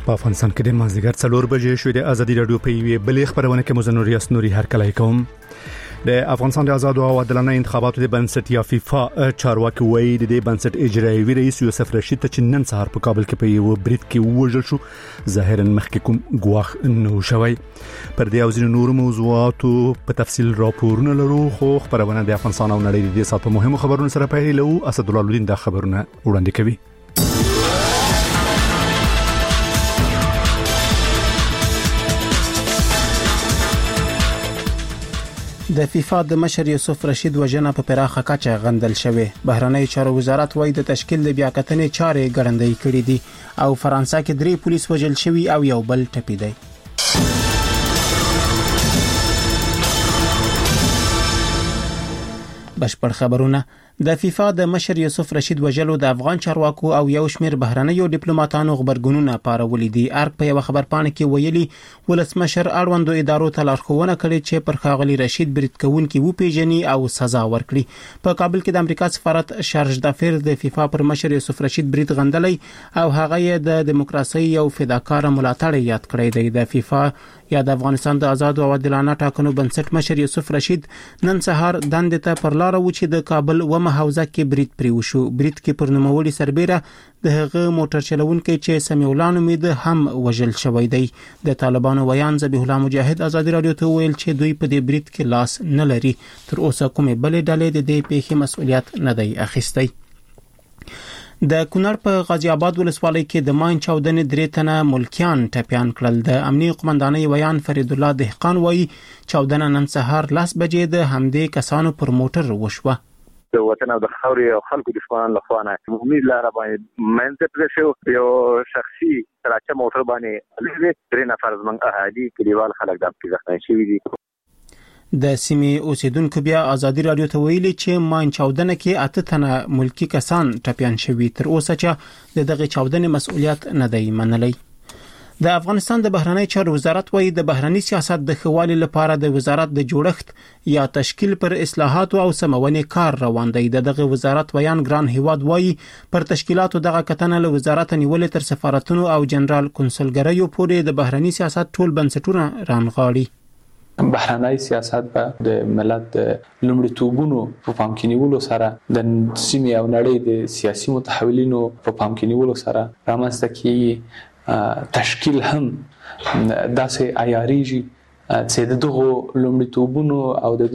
په افغانستان کې د مازدیګر 4 بجې شوې د ازادي رادیو په یوې بلې خبرونه کې مزنور یاسنوري هرکلی کوم. د افغانستان د آزاد او عادلانه انتخاباتو د بنسټ یا فیفا چارواکي وایي د دې بنسټ اجرایي رئیس یوسف رشید ته چې نن سهار په کابل کې په یو برید کې وژل شو ظاهرا مخکې کوم ګواښ نه شوی. پر دې او ځینو نورو موضوعاتو په تفصیل راپورونه لرو، خو خبرونه د افغانستان او نړۍ د دې ساتو مهمو خبرونو سره پیلو. اسد الله الدین د خبرونه وړاندې کوي. د فیفا د مشر یوسف رشید وژنه په پراخه کچه غندل شوې. بهرنی چارو وزارت وايي د تشکیل د بیاکتنې چارې ګړندۍ کړې دي او فرانسه کې 3 پولیس وژل شوي او یو بل ټپي دی. بشپړ خبرونه. د فیفا د مشر یوسف رشید وژلو د افغان چارواکو او یو شمیر بهرنیو ډیپلوماټانو خبرګونونه پارولې دي. ارګ په یو خبرپاڼه کې ویلي ولسمشر اړوندو ادارو ته لارښوونه کړې چې پر ښاغلي رشید برید کوونکي وپیژني او سزا ورکړي. په کابل کې د امریکا سفارت شارج دافیر د فیفا پر مشر یوسف رشید برید غندلی او هغه یې د دیموکراسي او فداکار ملاتړ یاد کړی دی. د فیفا یا د افغانستان د آزاد او عادلانه ټاکنو بنسټ مشر یوسف رشید نن سهار دندې ته پر لار و چې د کابل و حوزه کې برید پرې وشو. برید کې پر نوموړي سربېره د هغه موټر چلونکي چې سمیع امید هم وژل شوی دی. د طالبانو ویان ذبیح الله مجاهد آزادي رادیو ته ویل چې دوی په دې برید کې لاس نه لري. تر اوسه کومې بلې ډلې د دې پیښې مسؤلیت نه دی اخیستی. د کونړ په غازی آباد ولسوالۍ کې د ماین چاودنې 3 تنه ملکیان ټپیان کړل. د امنیه قومندانۍ ویان فرید الله دهقان وایي چاودنه نن سهار 10 بجې د همدې کسانو پر موټر وشوه. د وطن او د خاورې او خلکو دښمنان لخوانه عمومي لار باندې منځ شو یو شخصي تراچه موټر باندې لږ 3 نفر زمنګ اهالي کلیوال خلک د زخمي شوي دي. د سیمې اوسیدونکو بیا آزادي رادیو ته ویلي چې ماین چاودنه کې 8 تنه ملکی کسان ټپیان شوي. تر اوسه چې د دغه چاودنې مسؤلیت نه دی منلی. د افغانستان د بهرنی چارو وزارت وايي د بهرنی سیاست د خوالي لپاره د وزارت د جوړښت یا تشکیل پر اصلاحات او سمونې کار روان دی. دغه وزارت ویان ګران هیواد وايي پر تشکیلاتو دغه کتنه له وزارت نیولې تر سفارتونو او جنرال کنسولګریو پورې د بهرنی سیاست ټول بنسټونه رانغاړي. بهرنی سیاست به د ملت لومړیتوبونو په پام کې نیولو سره د سیمې او نړۍ د سیاسي متحولینو په پام کې نیولو سره رامنځته کیږي. تشکیل هم داسې عیاریږي چې د دغو لومړیتوبونو او د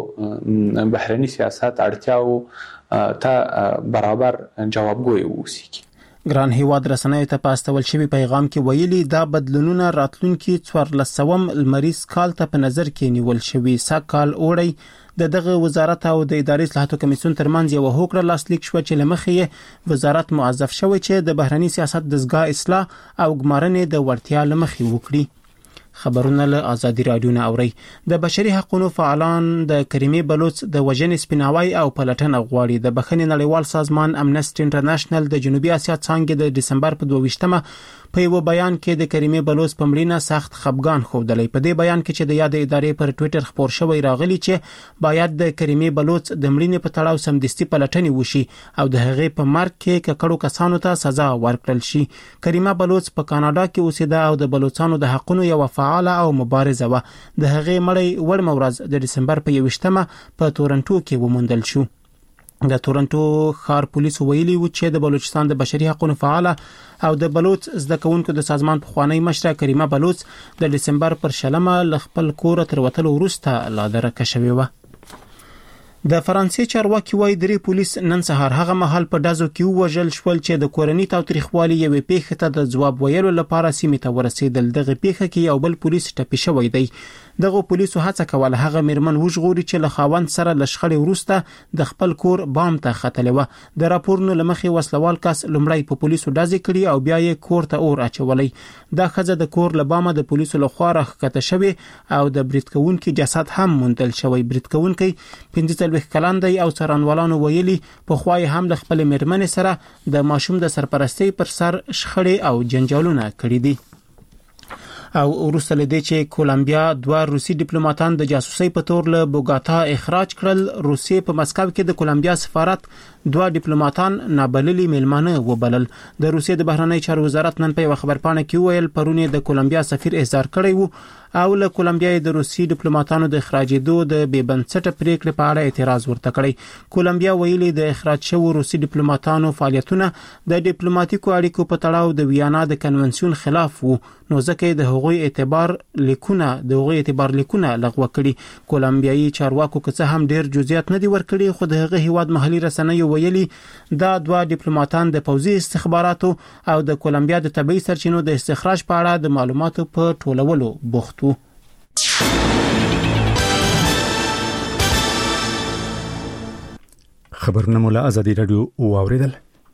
دغو بهرني سیاست اړتیاو ته برابر جوابګوی ووسیږي. ګران هیواد رسنیو ته په استول شوی پیغام کې ویلي دا بدلونونه راتلونکي 1400 لمریز کال ته په نظر کې نیول شوی. ساکال اوړی دغه وزارت او د اداري اصلاحاتو کمیسیون ترمنځ یو هوکړه لاسلیک شو چې لمخې وزارت موظف شوی چې د بهرنی سیاست دزګاه اصلاح او ګمارنې د ورتیا لمخې وکړي. خبرونه له آزادي رادیو نه اوري. د بشري حقوقو فعالان د کریمې بلوچ د وژنې سپیناوي او پلټنه غواړي. د بخښنې نړیوال سازمان امنسټي انټرنیشنل د جنوبي اسیا څنګه د دسمبر په 22مه په یو بیان کې د کریمې بلوچ په مړینه سخت خفګان خوندلی. په دې بیان کې چې د یاد ادارې پر ټوئیټر خبر شوی راغلی چې باید د کریمې بلوچ د مړینې په تړاو سمدستي پلټنې وشي او د هغې په مرګ کې ککړو کسانو ته سزا ورکړل شي. کریمه بلوچ په کاناډا کې اوسېده او د بلوچستان د حقوقو یو فعال او مبارزه و. د هغې مړی وړ ورځ د دسمبر په 21مه په تورنټو کې وموندل شو. د تورنټو ښار پولیسو ویلي و چې د بلوچستان د بشري حقوقو فعال او د بلوچ زده کوونکو د سازمان پخوانی مشره کریمه بلوچ د دسمبر پر 20مه ل خپل کور تر وتلو وروسته لا درکه شوې و. د فرانسې چارواکي وايي 3 پولیس نن سهار هغه مهال په دازو کې وژل شول چې د کورنۍ تاریخوالي یوې پیښې ته د جواب ویلو لپاره سیمې ته ورسېدل. دغه پیښه کې یو بل پولیس ټپي شوی دی. دغه پولیسو هڅه کوله هغه میرمن وژغوري چې له خاوند سره لشخړې وروسته د خپل کور بام ته ختلې و. د راپورونو لمخې وسلوال کس لومړی په پولیسو ډزې کړي او بیا یې کور ته اور اچولی. دا ښځه د کور له بامه د پولیسو لخوا راښکته شوې او د برید کوونکي جسد هم موندل شوی. برید کوونکی 45 کلن دی او څارنوالانو ویلي په خوای هم د خپل میرمنې سره د ماشوم د سرپرستۍ پر سر شخړې او جنجالونه کړي دي. او وروسته لدې چې کولمبیا 2 روسي ډیپلوماټان د جاسوسي په تور له بوګاتا اخراج کړل، روسیې په مسکو کې د کولمبیا سفارت 2 ډیپلوماټان نابللي میلمانه وبلل. د روسیې د بهرنی چارو وزارت نن په خبرپاڼه کې ویل پرونه د کولمبیا سفیر احضار کړی وو او له کولمبیا د روسي ډیپلوماټانو د اخراجېدو د بې بنسټه پریکړې په اړه اعتراض ورته کړی. کولمبیا ویلي د اخراج شوو روسي ډیپلوماټانو فعالیتونه د ډیپلوماټیکو اړیکو په تړاو د ویانا د کنونسیون خلاف وو، نو ځکه د هغوی اعتبار لیکونه لغوه کړي. کولمبیایي چارواکو که څه هم ډیر جزئیات نه دي ورکړي، خو د هغه هیواد محلي رسنیو ویلي دا 2 ډیپلوماټان د پوځي استخباراتو او د کولمبیا د طبي سرچینو د استخراج په اړه د معلوماتو په ټولولو بوخت وو. خبرونه مولا ازادي رادیو واوریدل.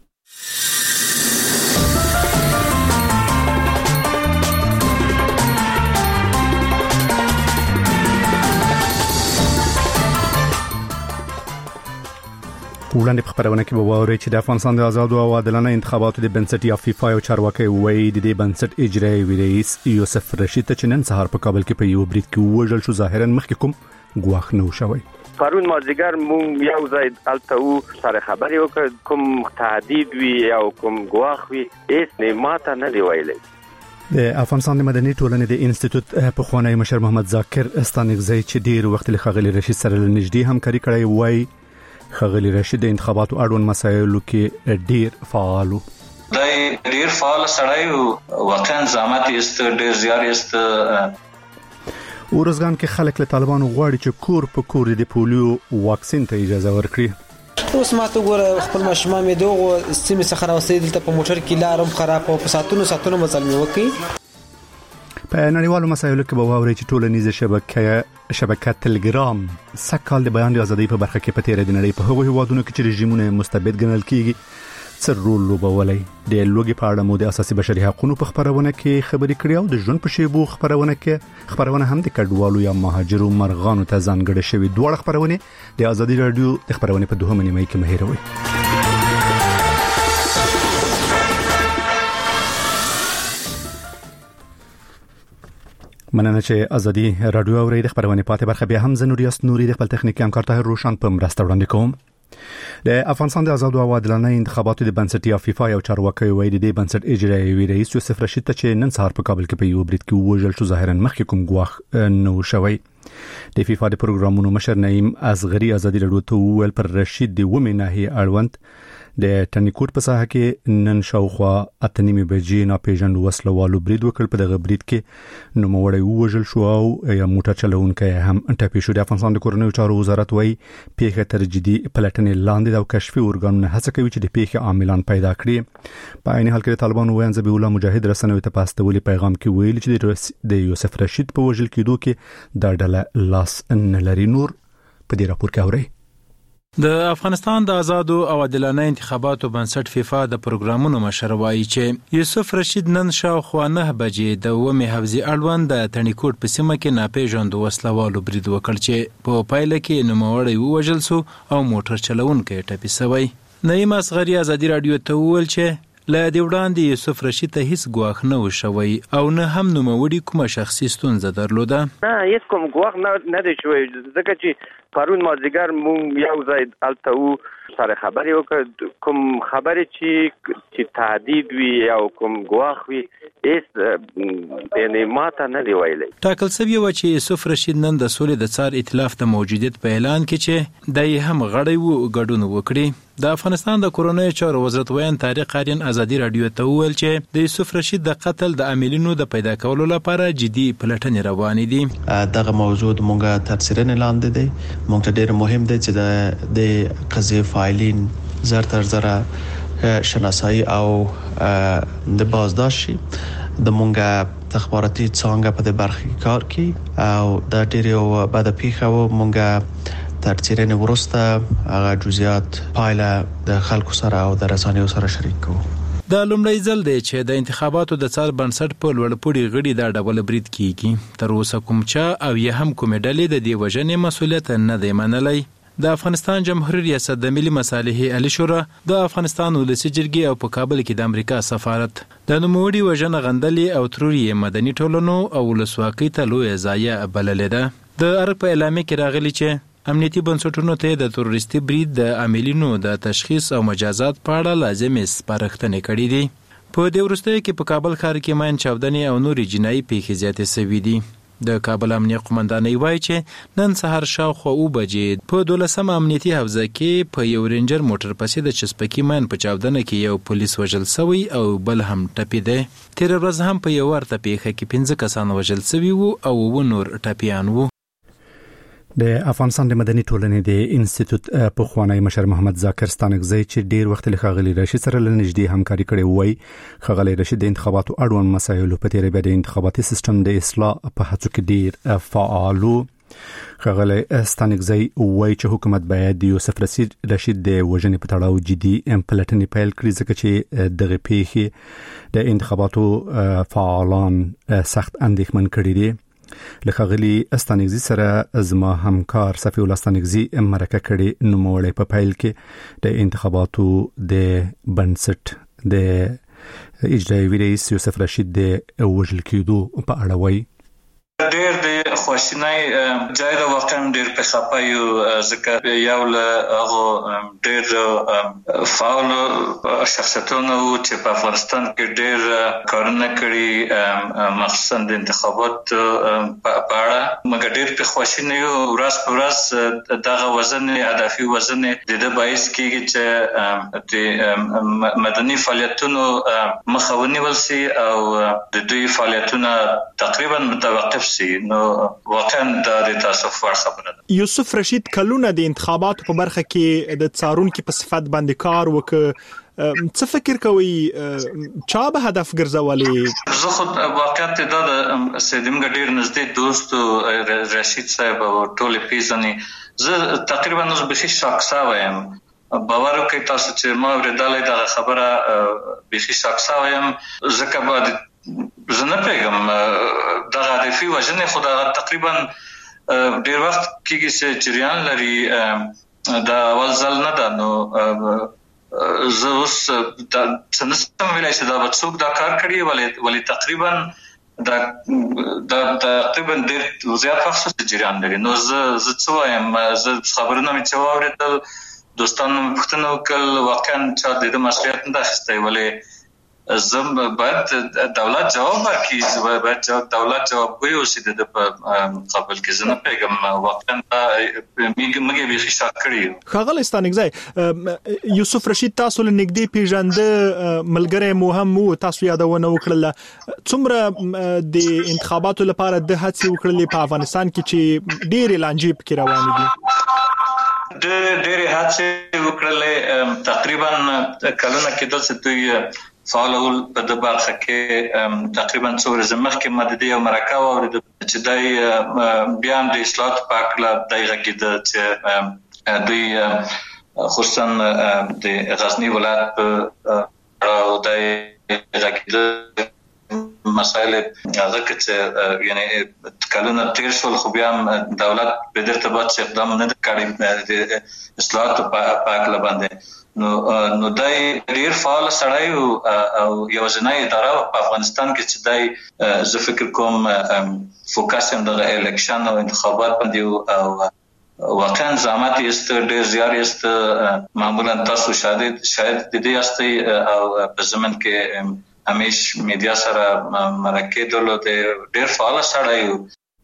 وړاندې په خبرونه کې به واورئ چې د افغانستان د آزادو او عادلانه انتخاباتو د بنسټ یا فیفا یو چارواکي وایي د دې بنسټ اجرایي رئیس یوسف رشید ته چې نن سهار په کابل کې په یو بریټ کې وژل شو، ظاهرا مخکې کوم ګواښ نه شوی. پرون مازدیګر مونږ یو ځای الته سره خبرې وکړ، کوم تهدید وی او کوم ګواښ وی هیڅ نه ماته نه دی ویلي. د افغانستان د مدني ټولنې د انسټیټیوټ په خوانی مشر محمد ذاکر استانګزی چې ډیر وخت له خغلی رشید سره نږدې همکاري کړې وای، خغلی رشید د انتخاباتو اړوند مسایلو کې ډیر فعال و. د ډیر فعال سړی واقعا زحمت است، ډیر زیار است. ورزګان کې خلک له طالبانو غواړي چې کور په کور د پولیو واکسین ته اجازه ورکړي. اوس ماته ګوره خپل ماشومان مې دوغه سیمه څخه راوستي دلته په موټر کې لارم خراب او په ساتونو مزلمي وکي. په نړیوالو مسایلو کې به واوري چې ټولنیزه شبکه تلګرام سکهال د بیان ازادي په برخه کې په تیر د نړۍ په هغو هیوادونو کې چې رژیمونه مستبد ګڼل کیږي څه رول لوبولی. د لوګي په اړه مو د اساسي بشري حقوقو په خبرونه کې خبرې کړې او د ژوند په شیبو خبرونه هم د کډوالو یا مهاجرو مرغانو ته ځانګړې شوی. دوه خبرونه د ازادي رادیو د خبرونه په 2 نیمه کې مهیروي. مننه چې ازادي رادیو اوري د خبرونه پاتې برخه بیا هم زنوریاس نوري د خپل تخنیکی همکار طاهر روشن په مرسته وړاندې کوم. د افغانستان د آزادو او عادلانه انتخاباتو د بنسټ یا فیفا یو چارواکي وایي د بنسټ اجرایي رئیس یوسف رشید ته چې نن سهار په کابل کې په یو بریټ کې وژل شو، ظاهرا مخکې کوم ګواښ نه شوی. د فیفا د پروګرامونو مشر نعیم اصغری ازادي رادیو ته ویل پر رشید د ومه ناحیه اړوند د ټنیکوټ په ساحه کې نن شاوخوا 8:30 بجې ناپېژند وسلوالو برید وکړ. په دغه برید کې نوموړی وژل شو او یا موټر چلوونکی هم ټپي شو. د افغانستان د کورنیو چارو وزارت وایي پیښه تر جدي پلټنې لاندې او کشفي ارګانونه هڅه کوي چې د پیښې عاملان پیدا کړي. په عین حال کې طالبانو وایي ذبیح الله مجاهد رسنوي ته پاستولي پیغام کې ویل چې د یوسف رشید په وژل کېدو کې دا ډله لاس نه لري. نور په دې راپور کې اوري. د افغانستان د آزادو او عادلانه انتخاباتو بنسټ فیفا د پروګرامونو مشر وایي چې یوسف رشید نن شاوخوا 9 بجې د ومه حفظي اړوند د ټنیکوټ په سیمه کې ناپېژند وسلوالو برید وکړ چې په پایله کې نوموړی ووژل شو او موټر چلوونکی ټپي شوی. نعیم اصغری ازادي رادیو ته وویل چې له دې وړاندې یوسف رشید ته هیڅ ګواښ نه شوی او نه هم نوموړي کومه شخصي ستونزه درلوده. نه هیڅ کوم ګواښ نه دی شوی، ځکه چې پرون مازدیګر مونږ یو ځای الته سره خبرې وکړ، کوم خبرې چې تهدید وی او کوم ګواښ وی هیڅ یعنی ماته نه دی ویلي. ټاکل شوی و چې یوسف رشید نن د سولې د څار ائتلاف د موجودیت په اعلان کې چې دای هم غړی وو ګډون وکړي. د افغانستان د کورنیو چارو وزارت ویان طارق قاریان ازادي رادیو ته ویل چې د یوسف رشید د قتل د عاملینو د پیدا کولو لپاره جدي پلټنې روانې دي. دغه موضوع مونږه تر څیړنې لاندې دی. مونږ ته ډېر مهم دی چې د قضیې فایلین زر تر زره شناسایی او د بازداشت شي. د مونږه تخباراتي څانګه په دې برخه کې کار کوي او دا ډېر یو بد پیښه و. مونږه تر څیړنې وروسته هغه جزئیات پایله د خلکو سره او د رسنیو سره شریک کوو. دا لومړی ځل دی چې د انتخاباتو د څار بنسټ په لوړپوړي غړي دا ډول برید کیږي. تر اوسه کوم چا او یا هم کومې ډلې د دې وژنې مسولیت نه دی منلی. د افغانستان جمهوریت ریاست د ملي مصالحې عالی شورا د افغانستان ولسی جرګې او په کابل کې د امریکا سفارت د نوموړي وژنه غندلې او تروري مدني ټولنو او ولسواکۍ ته لوی ضایعه بللې ده. د ارګ په اعلامیه کې راغلي چې امنیتي بنسټونو ته د تروریستي برید د عاملینو د تشخیص او مجازات په اړه لازمي سپارښتنې کړې دي. په دې وروستیو کې په کابل ښار کې ماین چاودنې او نورې جنایي پیښې زیاتې شوې دي. د کابل امنیه قومندانۍ وایي چې نن سهار شاوخوا 9 بجې په 12 امنیتي حوزه کې په یو رینجر موټر پسې د چسپکي ماین په چاودنه کې یو پولیس وژل شوی او بل هم ټپي دی. تیر ورځ هم په یو ورته پیښه کې 15 کسان وژل شوي وو او 9 نور ټپیان وو. د افغانستان د مدني ټولنې د انسټیټیوټ پخوانی مشر محمد ذاکر ستانکزی چې ډیر وخت له ښاغلي رشید سره لنږدې همکاري کړې وای. ښاغلي رشید د انتخاباتو اړوند مسایلو په تیرې بیا د انتخاباتي سیستم د اصلاح په هڅو کې ډیر فعال وو. ښاغلي ستانکزی وای چې حکومت باید د یوسف رشید د وژنې په تړاو جدي پلټنې پیل کړي ځکه چې دغه پیښې د انتخاباتو فعالان سخت اندېښمن کړي دي. لخغلی استانګزی سره زما همکار صفی الله استانګزی مرکه کړي نوموړی په پیل کې د انتخاباتو د بنسټ د اجرایي رئیس یوسف رشید د وژل کېدو په اړه وایي. ډېر د خواشینۍ ځای د واقعا ډېر په خپایو ځکه یو له هغه ډېر فعال شخصیتونو چې په افغانستان کې ډېر کارونه کړي مخصوصا د انتخابات په اړه مګر ډېر په خواشینۍ ورځ په ورځ دغه وزن هدفي وزن د باعث کېږي چې د مدني فعالیتونو مخه ونیول شي او د دوی فعالیتونه تقریبا متوقف نو واقعا د تاسف ور خبره ده. یوسف رشید کلونه د انتخاباتو په برخه کې د څارونکو په صفت باندې کار وکړ. څه فکر کوي چا به هدف ګرځولې؟ زه خود واقعا د سیدم ډیر نږدې دوست رشید صاحب او ټول پیژنې زه تقریبا نو به شخصا وایم باور کوي تاسو چې ما ورېدلې دا خبره به شخصا وایم ځکه بعد زه نه پیغام دا هدفي وژنې خو دا تقریبا ډیر وخت کېږي چې جریان لري دا اول ځل نه ده. نو زه اوس دا څنګه ویلای شم دا به څوک دا کار کړي ولی تقریبا دا تقریبا ډیر زیات وخت جریان لري. نو زه څه وایم زه خبرونه مې چې واورېدل دوستانو پوښتنه وکړل واقعا چې د مسؤلیت نه اخیستی ولی زم باید دولت جواب ورکړي باید دولت جواب کوي او سید د قبل کې زنه پیغام واقعا مګي به شک کړی. ښاغلی استانګزی یوسف رشید تاسو له نږدې پیژنده ملګری مو هم وو تاسو یادونه وکړه څومره د انتخاباتو لپاره د هڅې وکړلې په افغانستان کې چې ډېر لانجې پکې روانې دي؟ ډېر هڅې وکړلې تقریبا کلونه کې د دوی فعال په د برخه کې تقریبا څو ورځې مخکې مددي او مرکه واورید چې دای بیا د اصلاحات په اړه دغه کې چې دوی خصوصا د غزنی ولایت او دغه کې مسائل هغه چې یعنی کلونه تیر شول خو بیا دولت په دې ارتباط اقدام نه کړی د اصلاحات په اړه باندې. نو دای ډیر فعال سړی او یو ځنای اداره په افغانستان کې چې دای زه فکر کوم فوکس هم د الیکشن او انتخابات باندې او واقعا زحمت یې ډیر زیات است معمولا تاسو شاید د دې استي او په زمن کې همیش میډیا سره مرکه درلوده ډیر فعال سړی.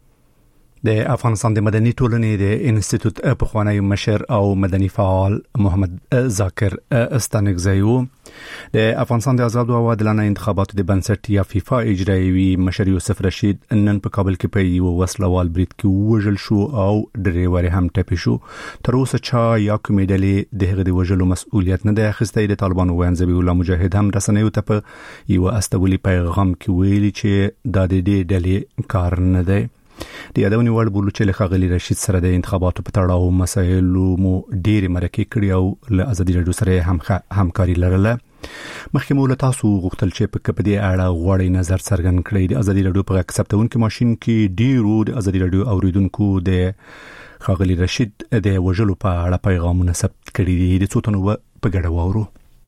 د افغانستان د مدني ټولنې د انسټیټیوټ پخوانی مشر او مدني فعال محمد ذاکر استانګزی وو. د افغانستان د آزاد او عادلانه انتخاباتو د بنسټ یا فیفا اجرایي مشر یوسف رشید نن په کابل کې په یو وسلوال برید کې وژل شو او ډریور هم ټپي شو. تر اوسه چا یا کومې ډلې د هغه د وژلو مسؤلیت نه دی اخیستی. د طالبانو ویاند ذبیح الله مجاهد هم رسنیو ته په یو استولی پیغام کې ویلي چې دا د دې ډلې کار نه دی. د یادونې وړ بولو چې له ښاغلي رشید سره د انتخاباتو په تړاو مسایلو مو ډېرې مرکې کړي او له ازادي راډیو سره همکاري لرله. مخکې مو له تاسو غوښتل چې په دې اړه غواړئ نظر څرګند کړئ. د ازادي راډیو په غږ ثبتونکي ماشین کې ډېرو د ازادي راډیو اوریدونکو د ښاغلي رشید د وژلو په اړه پیغامونه ثبت کړي دي. د څو تنو په ګډه واورو.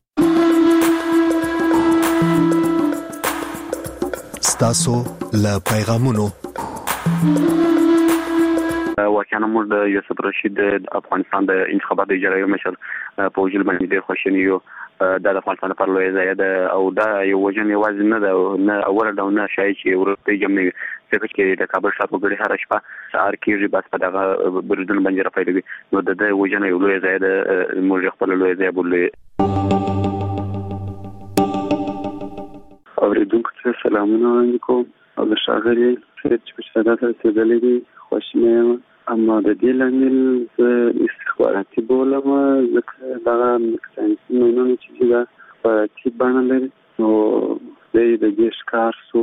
ستاسو له پیغامونو واقعا موږ د یوسف رشید د افغانستان د انتخاباتو اجرایي مشر په وجل باندې ډېر خوشاله یو. د افغانستان لپاره لوی ځای ده او دا یو وجه یوازې نه ده، نه اوله ده نه شای چې ورته جمع ځکه چې د کابل ښار په ګډه هر شپه سهار کېږي بس په دغه بریدونو باندې راپیلوي، نو د وجه یو لوی ځای ده. موږ خپل لوی ځای بولو. اوریدونکو ته سلامونه وړاندې کوم او د ښاغلي سید چې په شهادت رسېدلی دی خوشحاله یم. اما د دې لامل زه استخباراتي بولم ځکه دغه ساینسي مینونه چې دي دا استخباراتي بڼه لري، نو دی د دې ښکار شو.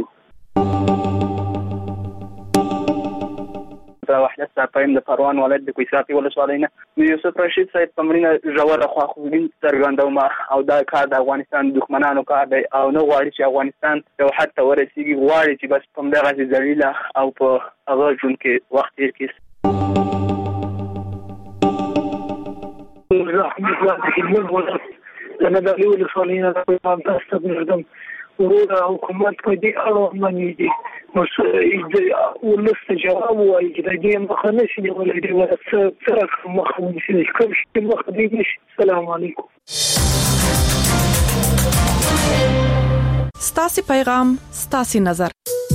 وحدت صاحب د پروان ولایت د کوهستان ولسوالۍ نه یوسف رشید صاحب په مړینه ژوره خواخوږي څرګندوم او دا کار د افغانستان دښمنانو کار دی او نه غواړي چې افغانستان یو حد ته ورسیږي، غواړي چې بس په همدغسې ذلیله او په هغه ژوند کې وخت تېر کړي. انا د ولسوالۍ نه د پیغام تاسو ته ورور حکومت په دې اړه باندې دي نو ولست جواب وایي چې د دې مخه نشي نیولای دی سره مخه ونیسي کوم شي مخه دی نشي. السلام علیکم. ستاسو پیغام ستاسو نظر.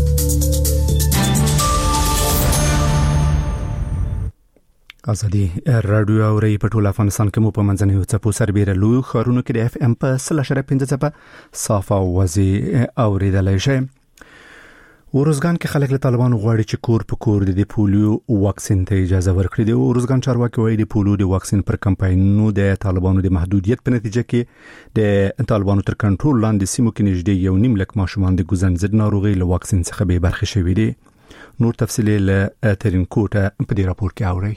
ازادي رادیو اوري په ټول افغانستان کې مو په منځنۍ چپو سربېره لوی خارونو کې د اف ام په 3.15 چپه صافه وزي اوریدلای شي. ورزګان کې خلک له طالبانو غواړي چې کور په کور د پولیو واکسین ته اجازه ورکړي. د ورزګان چارواکي وایي د پولیو د واکسین پر کمپاینونو د طالبانو د محدودیت په نتیجه کې د طالبانو تر کنټرول لاندې سیمو کې نږدې 1.5 لک ماشومان د ګوزن ضد ناروغي له واکسین څخه به برخه شوي دي. نور تفصیل له ترینکوټه په دې راپور کې اوري.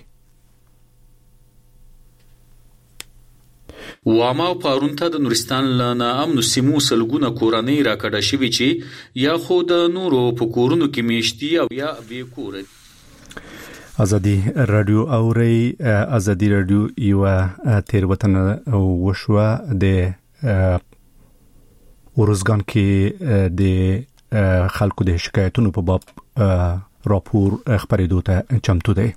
واما او پارون ته د نورستان لنا امن سیمو سلګونه کورنۍ راکړه شوی چې یا خود نورو په کورونو کې میشتي او یا به کور. ازادي رادیو اوري. ازادي رادیو یو تیروتنه وشوه د ورزګان کې د خلکو د شکایتونو په باب راپور خبرېدو ته چمتو دی.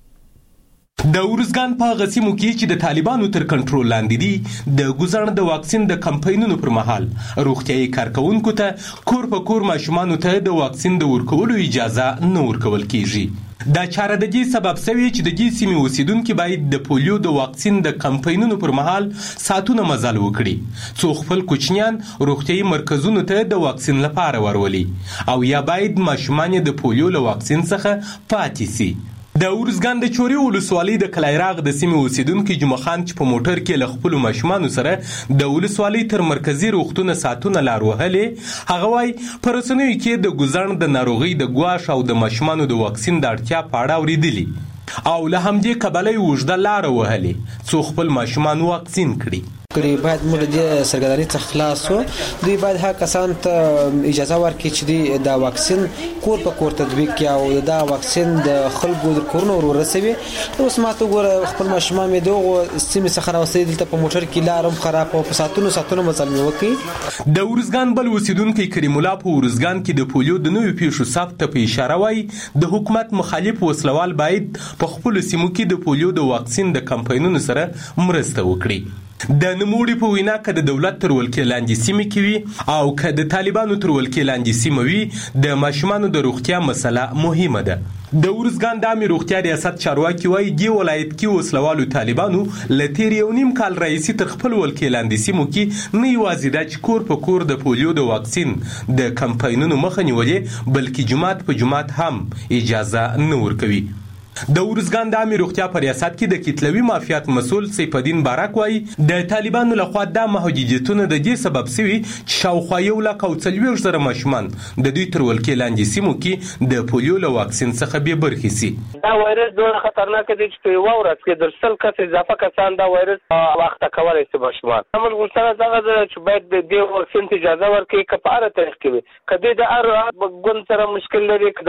د ورزګان په غسیمو کې چې د طالبانو تر کنټرول لاندې دي د ګوزن د واکسین د کمپاینونو پر مهال روغتيایي کارکونکو ته کور په کور ماشومان ته د واکسین د ورکولو اجازه نه ورکول کیږي. دا چاره د دې سبب شوی چې د دې سیمې اوسیدونکو باید د پولیو د واکسین د کمپاینونو پر مهال ساتونه مزل وکړي څو خپل کوچنیان روغتيایي مرکزونو ته د واکسین لپاره ورولي او یا باید ماشومان د پولیو له واکسین څخه پاتې سي. د ورزګان د چوري ولسوالۍ د کلایراغ د سیمې اوسیدونکو جمعه خان چې په موټر کې له خپل ماشومان سره د ولسوالۍ تر مرکزی روغتون ساتونه لار وهلې، هغه وايي پرسنوي کې د ګوزن د ناروغي د ګواښ او د ماشومان د واکسین د اړتیا په اړه اوریدلي او له همدې کبلې وژده لار وهلې څو خپل ماشومان واکسین کړي. باید موږ د سرګردانۍ څخه خلاص شو. دوی باید هغه کسان ته اجازه ورکړي چې دا واکسین کور په کور تطبیق کړي او دا واکسین د خلکو د کورونو ورسوي. اوس ماته ګوره خپل ماشومان مې دغه سیمې څخه راوستي دلته په موټر کې لارم خراب او په ساتونو مزل وکړي. د ورزګان بل اوسیدونکو کریم الله په ورزګان کې د پولیو د نوې پیښو ثبت په اشاره وایي د حکومت مخالف وسلوال باید په خپل سیمو کې د پولیو د واکسین د کمپاینونو سره مرسته وکړي. د نموړي په وینا کې د دولت تر ولکې لاندې سیمې کې وي او که د طالبانو تر ولکې لاندې سیمه وي د ماشومانو د روغتیا مسله مهمه ده. د ورزګان د عامه روغتیا ریاست چارواکي وایي دی ولایت کې وسلوالو طالبانو لتیر یو نیم کال رئیسي تر خپل ولکې لاندې سیمو کې نه یوازې د کور په کور د پولیو د واکسین د کمپاینونو مخه نیولې بلکې جماعت په جماعت هم اجازه نه ورکوي. د ورزګان د عامه روغتیا په ریاست کې د کتلوي مافیات مسول سیف الدین بارک وایي د طالبانو لخوا د محدودیتونو د دې سبب شوی چې شاوخوا 140,000 ماشومان د دوی تر ولکې لاندې سیمو کې د پولیو له واکسین څخه بې برخې سي. دا وایرس ډېر خطرناک دی چې په یو ورځ کې د 100 کس اضافه کسان دا وایرس واخته کولای شي ماشومان. موږ غوښتنه دا ده چې باید د دې واکسین اجازه ورکړي کفاره طریق کې کدی د هر ګوند سره مشکل لري کده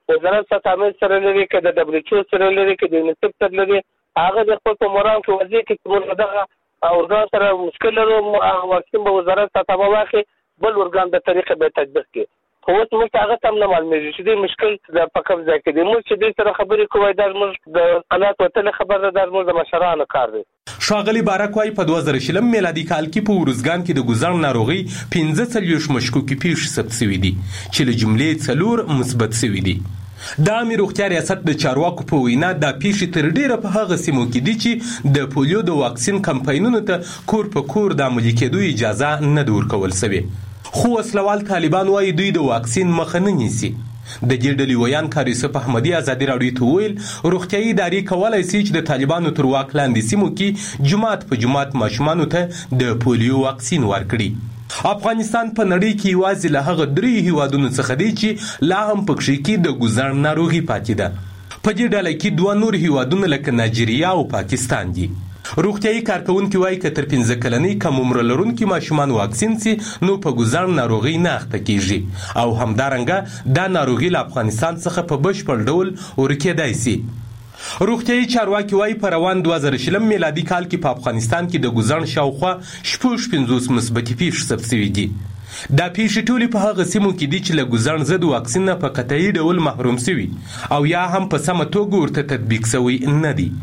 وزارت صحت سره لري که د دبليو سره لري که د یونیسف سره لري هغه د خپل مرام کې وضعیت کې موږ دغه اورګان سره مشکل لرو واکسین به وزارت صحت واخلي بل اورګان د طریقې به تطبیق کړي خو اوس موږ هغه تم نه معلومیږي چې د مشکل د پکم ځای کې د موږ چې د سره خبرې کوي د موږ د حالات وتل خبر د موږ د مشرانو کار دی. ښاغلي بارک وايي په 2020 میلادي کال کې په ورزګان کې د ګوزړ ناروغي 15 مشکوکي پیښې ثبت شوې دي چې له جملې 4 مثبت شوې دي. د عامه روغتیا ریاست د چارواکو په وینا دا پیښې تر ډیره په هغه سیمو کې دي چې د پولیو د واکسین کمپاینونو ته کور په کور د عملي کېدو اجازه نه ده ورکول شوې. خو وسلوال طالبان وايي دوی د واکسین مخه نه نیسي. د دې ډلې ویان کار یوسف احمدي ازادي راډیو ته ویل روغتیايي ادارې کولای شي چې د طالبانو تر واک لاندې سیمو کې جماعت په جماعت ماشومانو ته د پولیو واکسین ورکړي. افغانستان په نړۍ کې یوازې له هغه 3 هیوادونو څخه دی چې لا هم پکې کې د ګوزړ ناروغي پاتې ده. په دې ډله کې 2 نور هیوادونه لکه نایجیریا او پاکستان دي. روغتیايي کارکونکي وايي که تر 15 کلنۍ کم عمر لرونکي ماشومان واکسین سي نو په ګوزړ ناروغي نه اخته کیږي او همدارنګه دا ناروغي له افغانستان څخه په بشپړ ډول ورکېدای سي. روغتیايي چارواکي وايي په روان 2020 میلادي کال کې په افغانستان کې د ګوزړ شاوخوا 50 مثبتې پیښې ثبت شوې دي. دا پیښې ټولې په هغه سیمو کې دي چې له ګوزړ ضد واکسین نه په قطعي ډول محروم شوي او یا هم په سمه توګه ورته تطبیق شوی نه دي.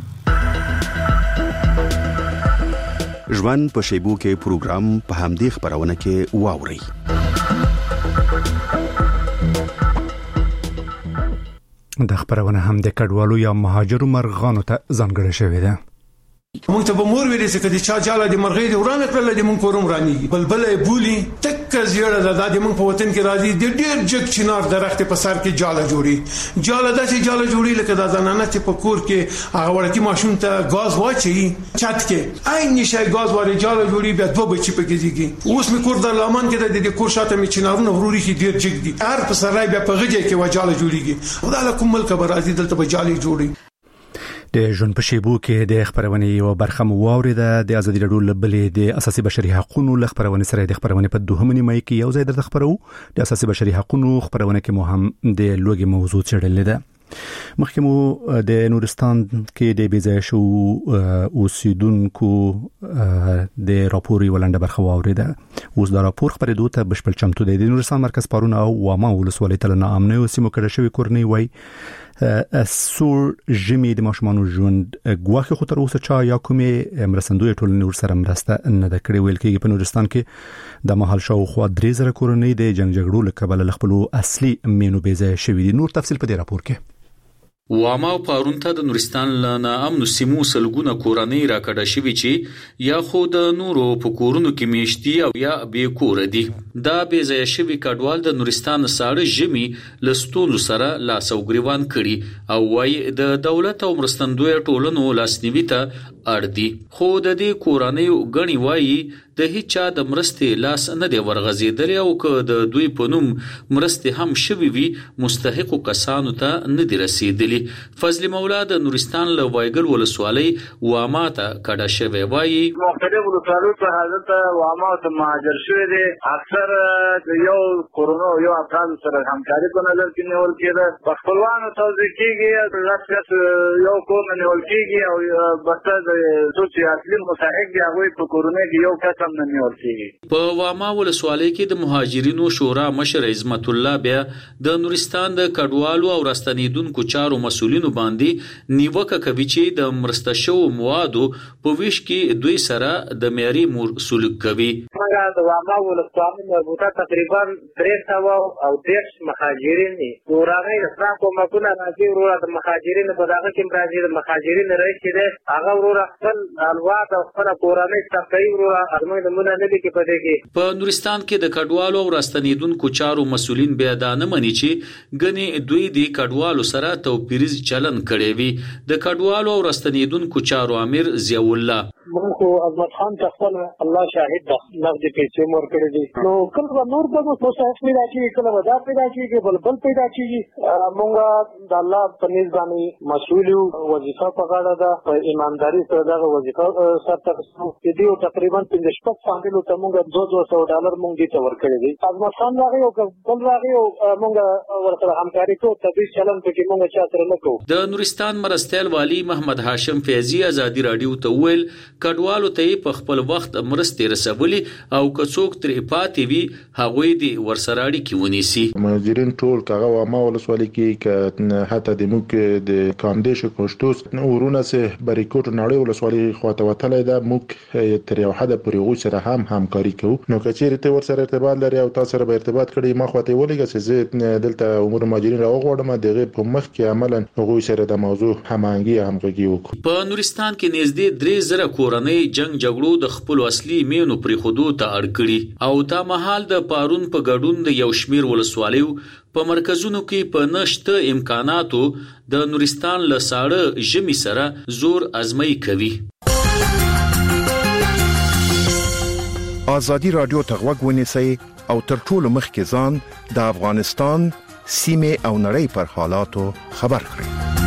ژوند په شیبو کې پروګرام په همدې خبرونه کې واوري. د خبرونه هم د کډوالو یا مهاجرو مرغانو ته ځانګړې شوې ده. مونږ ته به مور ویلې چې کدي چا جاله د مرغۍ د ورانه کړل د مونږ کوم رانی بلبلې بولی تک زیړه د مونږ په وطن کې راځي د ډېر جګ چنار درخت په سر کې جاله جوړي جاله داسې جاله جوړي لکه د زنانه چې په کور کې هغه ورکی ماشوم ته غاز واچي چت کې عین نشي غاز واري جاله جوړي بیا دوه بچي پکې دي. اوس می کور د لمن کې د کور شاته می چنارونه وروري کې ډېر جګ دي هر په سرای بیا په غږی کې وجاله جوړيږي خدای له کوم ملک به راځي دلته به جاله جوړي. د ژوند په شیبو کې د خبرونه یو برخه مو واوریده. د ازادي راډیو لبلې د اساسي بشري حقوقو ل خبرونه سره د خبرونه په 2 مې کې یو ځای درته خبرو. د اساسي بشري حقوقو خبرونه کې مو هم د لوګي موضوع چړلې ده. مخکې مو د نورستان کې د بيځای شو اوسیدونکو د راپوري ولنده برخه واوریده. اوس دا راپور خبرېدو ته بشپړ چمتو دی. د نورستان مرکز پارون او واما ولسوالۍ ته نه امنه او سیمو کړه شوی کورنۍ وای سور جمی د ماشومانو ژوند ګواخه خو تر اوسه چا یا کومې مرستندوی ټولنې ور سره مرسته نه د کړې ویل کېږي. په نورستان کې د محل شاوخوا 3000 کورنۍ د جنگ جګړو له کبله خپل اصلي مینو بيځای شوی دي. نور تفصیل په دې راپور کې. واما او پارون ته د نورستان لنا امن سیمو سلګونه کورنۍ راکړه شوی چې یا خو د نورو په کورونو کې میشتي او یا به کور دي. دا به ځای شوی کډوال د نورستان ساړه جمی لستون سره لاس او ګریوان کړي او وايي د دولت او مرستندوی ټولنو لاسنیوي ته اړ دي. خو د دې کورنۍ غني وايي د هیڅ د مرستې لاس نه دی ورغزیدل او که د دوی په نوم مرستې هم شوي وي مستحق کسانو ته نه دی رسیدلی. فضل مولا د نورستان له وایګل ولسوالۍ واما ته کډه شوی وایي مختلف ولسوالۍ په حالت واما ته مهاجر شوی دي. اکثر یو کورونو یو افغان سره همکاري په نظر کې نیول کېده. په خپلوانو توزیع کېږي لږ یو کور نه نیول کېږي او بس د څو اصلي مستحق دي هغوی په کورونه کې یو کس هم نه نیول کېږي. په واما ولسوالۍ کې د مهاجرینو شورا مشر عظمت الله بیا د نورستان د کډوالو او راستنیدونکو چارو مسولینو باندې نیوکه کوي چې د مرستشو موادو په ویش کې دوی سره د معیاري سلوک کوي. موږ د واما ولسوالۍ مربوطه تقریبا 310 مهاجرین دي. ورغه اسلام کومکونه راځي ورو د مهاجرین په دغه کې راځي د مهاجرین رئیس دی هغه ورو خپل الواد او خپل کورنۍ تفریح ورو ارمه د مونږ نه دي کې پدې کې. په نورستان کې د کډوالو او راستنیدونکو چارو مسولین بیا دا نه مني چې غني دوی د کډوالو سره توپیریز چلن کړي وي. د کډوالو او راستنیدونکو چارو امیر ضیاء الله موږ عظمت خان ته خپل الله شاهد ده د پیسې مور کړې دي نو کله نور به نو څه پیدا کیږي کله ودا پیدا کیږي بل پیدا کیږي مونږه د الله په نيز باندې مسؤل وظیفه په غاړه ده په ایمانداري سره دا وظیفه سره دې او تقریبا 15 فامیلو ته مونږ $200 مونږ دې ته ورکړې دي افغانستان راغی او بل راغی او مونږ ورته همکاري کوو تدریس چلن پکې مونږ چا سره نه کوو. د نورستان مرستیال والی محمد هاشم فیضی ازادي رادیو ته ویل کډوالو ته په خپل وخت مرستې رسولي او کڅوک تر پاتې وي هغه دې ورسره اړیکې ونیسي. مهاجرین ټول کاغه وامه ولسوالۍ کې حتی د موږ د کاندیش کوشتوس ورونه سه بریکوټ نړۍ ولسوالۍ خواته وتلې ده موږ تر یو حد پورې غو سره همکاري کوو نو کچېرې ته ورسره ارتباط لري او تاسو سره به ارتباط کړئ ما خواته ولګه چې دلته امور مهاجرین راغوړم دغه په مخ کې عملاً غو سره د موضوع همغږي وکړو. په نورستان کې نږدې 3000 کورنۍ جنگ جګړو د خپل اصلي مینو پرې خودو ته اړ کړي او دا مهال د پارون په ګډون د یو شمیر ولسوالیو په مرکزونو کې په نشته امکاناتو د نورستان له ساړه ژمي سره زور ازمایي کوي. ازادي رادیو ته غوږ ونیسئ او تر ټولو مخکې ځان د افغانستان سیمه او نړۍ پر حالاتو خبر کړئ.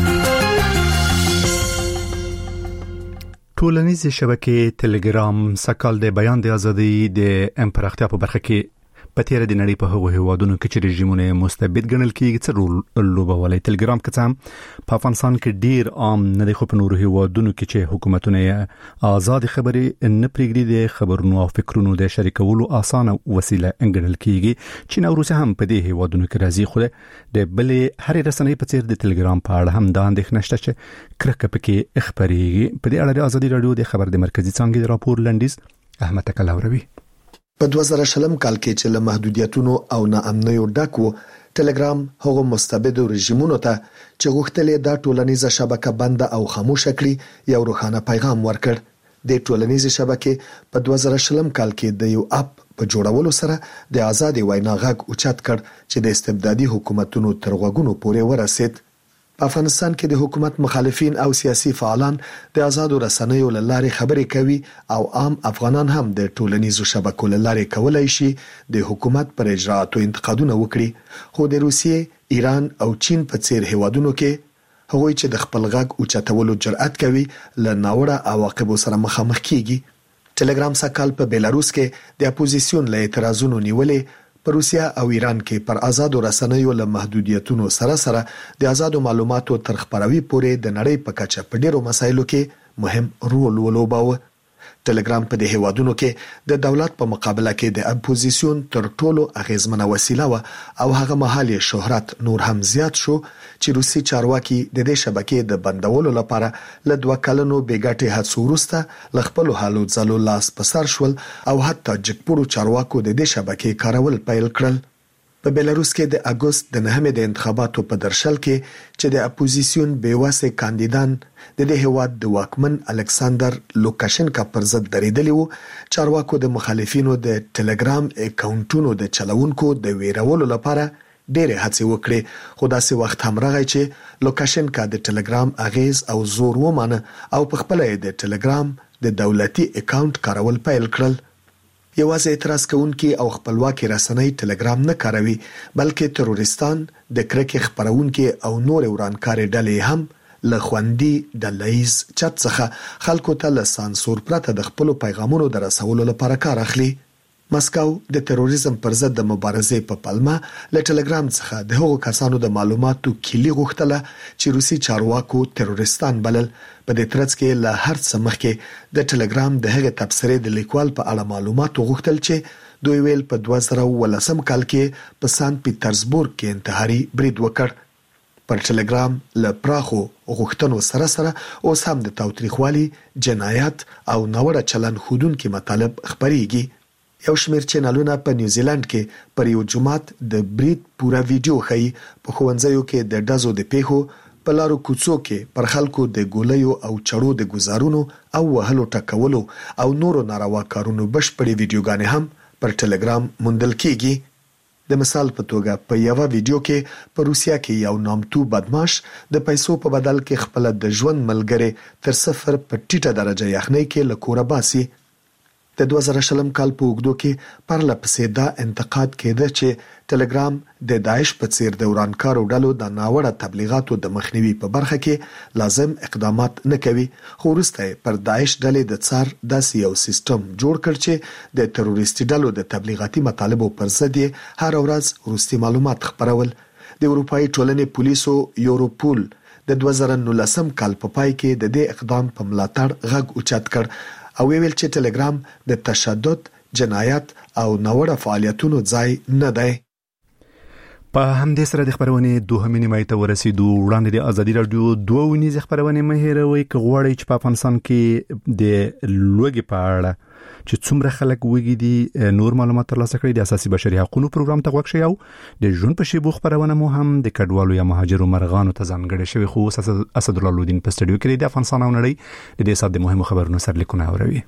ټولنیزې شبکې ټلګرام سکهال د بیان د ازادي د امپراتورۍ په برخه کې په تیر د نړۍ په هغو هیوادونو کې چې رژیمونه مستبد ګڼل کیږي څه رول لوبولای. ټلګرام کې په افغانستان کې ډیر عام نه دی خو په نورو هیوادونو کې چې حکومتونه آزاد خبرې نه پرېږدي د خبرونو او فکرونو د شریکولو اسانه وسیله ګڼل کیږي. چین او روسیه هم په دې هیوادونو کې راځي خو د بلې هرې رسنۍ په څیر د ټلګرام په اړه هم دا اندېښنه شته چې کرکه پکې خبرېږي. په دې اړه د ازادي رادیو د خبر د مرکزی څانګې راپور لنډیز احمد تکلاوروي. په 2000 کال کې چې له محدودیتونو او ناامنیو ډکو ټلګرام هغو مستبد رژیمونو ته چې غوښتلې دا ټولنیزه شبکه بند او خاموش کړي یو روښانه پیغام ورکړ. د ټولنیزه شبکې په 2000 کال کې د یو اپ په جوړولو سره د آزادي وینا غږ اوچت کړ چې د استبدادي حکومتونو تر غوږونو پورې ورسید. په افغانستان کې د حکومت مخالفین او سیاسي فعالان د آزادو رسنیو لارې خبرې کوي او عام افغانان هم د ټولنیزو شبکو لارې کولای شي د حکومت پر اجراتو انتقادونه وکړي. خو د روسیې، ایران او چین په څیر هیوادونو کې هغوی چې د خپل غږ اوچتولو جرأت کوي له ناوړه عواقبو سره مخامخ کیږي. ټلګرام سکهال په بیلاروس کې د اپوزیسیون له اعتراضونو نیولې په روسیا او ایران کې پر آزادو رسنیو له محدودیتونو سره سره د آزادو معلوماتو تر خبروي پورې د نړۍ په کچه په ډیرو مسایلو کې مهم رول ولوباوه. ټلګرام په دې هیوادونو کې د دولت په مقابله کې د اپوزیسیون تر ټولو اغیزمنه وسیله و او هغه مهال شهرت نور هم زیات شو چې روسي چارواکي د دې شبکې د بندولو لپاره له 2 کلونو بیګټې هڅو وروسته ل خپل حالو ځلو لاس پسر شول او حتی جګپورو چارواکو د دې شبکې کارول پیل کړل. په بیلاروس کې د اگست د 9مې د انتخاباتو په درشل کې چې د اپوزیسیون بیواسه کاندیدان د دې هیواد د واکمن الکساندر لوکاشنکا پر ضد درېدلی وو، چارواکو د مخالفینو د ټلګرام اکاونټونو د چلوونکو د ویرولو لپاره ډېرې هڅې وکړې. خو داسې وخت هم راغی چې لوکاشنکا د ټلګرام اغیز او زور ومانه او په خپل د ټلګرام د دولتي اکاونټ کارول پیل کړل. یوازې اعتراض کوونکي او خپلواکي رسنۍ ټلګرام نه کاروي بلکې تروریستان د کرکې خبرونکي او نور ورانکاري ډلې هم له خوندي ډلهیز چت څخه خلکو ته له سانسور پرته د خپل پیغامونو د رسولو لپاره کار اخلي. مسکو د تروریزم پر ضد د مبارزې په پلمه له ټلګرام څخه د هغو کسانو د معلوماتو کلی غوښتله چې روسي چارواکو تروریستان بلل. په دې ترڅ کې له هر څه مخکې د ټلګرام د هغه تبصرې د لیکوال په اړه معلومات غوښتل چې دوی ویل په 2013 کال کې په سان پیټرزبورګ کې انتحاري برید وکړ. پر ټلګرام له پراخو غوښتنو سره سره اوس هم د تاوتریخوالي، جنایت او ناوړه چلن ښودونکي مطالب خبريږي. یو شمېر چینلونه په نیوزیلند کې پر یو جماعت د برید پورا ویډیو ښیي. په ښوونځیو کې د ډزو د پیښو، په لارو کوڅو کې پر خلکو د ګولیو او چړو د گزارونو او وهلو ټکولو او نورو ناروا کارونو بشپړې ویډیوګانې هم پر ټلګرام موندل کیږي. د مثال په توګه په یو ویډیو کې په روسیا کې یو نامتو بدمعاش د پیسو په بدل کې خپل د ژوند ملګری تر 0 په ټیټه درجه یخنۍ کې له کوره باسي. د 2020 کال په اوږدو کې پرله پسې دا انتقاد کېده چې ټلګرام د داعش په څیر د ورانکارو ډلو د ناوړه تبلیغاتو د مخنیوي په برخه کې لازم اقدامات نه کوي، خو وروسته پر داعش ډلې د څار داسې یو سیستم جوړ کړ چې د تروریستي ډلو د تبلیغاتي مطالبو پر ضد هر ورځ وروستي معلومات خپرول. د اروپאי ټولنې پولیسو یوروپول د 2019 کال په پای کې د دې اقدام په ملاتړ غږ اوچت کړ او ویل چې ټلګرام د تشدد، جنایت او ناوړه فعالیتونو ځای نه دی. په همدې سره د خبرونې دوهمې نیمایي ته ورسېدو. وړاندې د ازادي رادیو دوه ونیزه خبرونه مه هېروئ که غواړئ چې په افغانستان کې د لوږې په اړه چې څومره خلک وږي دي نور معلومات ترلاسه کړئ. د اساسي بشري حقوقو پروګرام ته غوږ شئ او د ژوند په شیبو خبرونه مو هم د کډوالو یا مهاجرو مرغانو ته ځانګړې شوی. خو اسدالله لودین په سټډیو کې د افغانستان او نړۍ د دې سات د مهمو خبرونو سرلیکونه اوروي.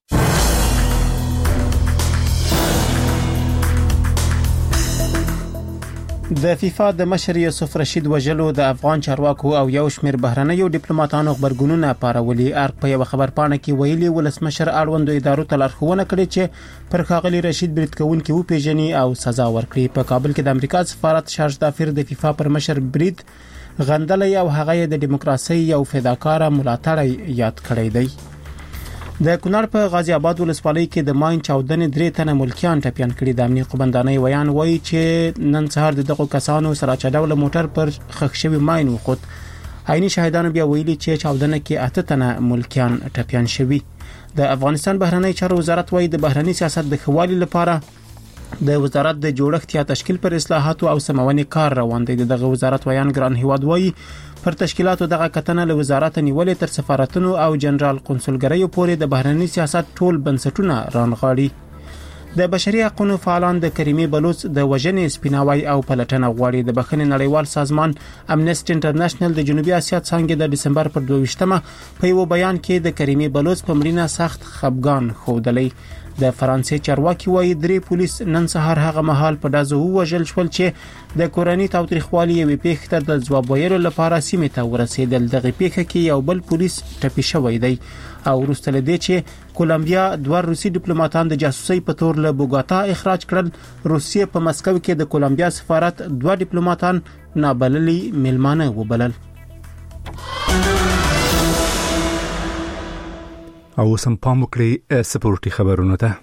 د فیفا د مشر یوسف رشید وژلو د افغان چارواکو او یو شمېر بهرنیو ډیپلوماټانو خبرګونونه پارولي. ارګ په یو خبرپاڼه کې ویلي ولسمشر اړوندو ادارو ته لارښوونه کړې چې پر ښاغلي رشید برید کوونکي وپیژني او سزا ورکړي. په کابل کې د امریکا سفارت شارج دافر د فیفا پر مشر برید غندلې او هغه د دیموکراسي یو فداکار ملاتړی یاد کړی دی. د کونړ په غازی آباد ولسوالۍ کې د ماین چاودنې 3 تنه ملکیان ټپيان کړي. د امنیي قومندانۍ ویان وایي چې نن سهار دغه کسانو سره چډول موټر پر خښ شوی ماین وخوت. عیني شاهدانو بیا ویلي چې چاودنه کې 8 تنه ملکیان ټپيان شوي. د افغانستان بهرنی چارو وزارت وایي د بهرنی سیاست د خوالي لپاره د وزارت د جوړښت یا تشکیل پر اصلاحاتو او سمونې کار روان دی. دغه وزارت ویان ګران هیواد وایي پر تشکیلاتو دغه کتنه له وزارت نیولې تر سفارتونو او جنرال قونسلګریو پورې د بهرنی سیاست ټول بنسټونه رانغاړي. د بشري حقوقو فعالان د کریمي بلوچ د وژنې سپیناوي او پلټنه غواړي. د بخښنې نړیوال سازمان امنیسټي انټرنیشنل د جنوبي اسیا څنګه د دسمبر پر 22مه په یو بیان کې د کریمي بلوچ په مړینه سخت خفګان ښودلی. د فرانسې چارواکي وایي 3 پولیس نن سهار هغه مهال په دازو وژل شول چې د کورنۍ تاوتریخوالي یوې پیښې ته د ځواب ویلو لپاره سیمې ته ورسېدل. دغه پیښه کې یو بل پولیس ټپي شوی دی او وروسته له دې چې کولمبیا 2 روسي ډیپلوماټان د جاسوسۍ په تور له بوګاتا اخراج کړل. روسیې په مسکو کې د کولمبیا سفارت 2 ډیپلوماټان نابللي میلمانه وبلل. او سم پام وکړئ سپورتي خبرونه ته.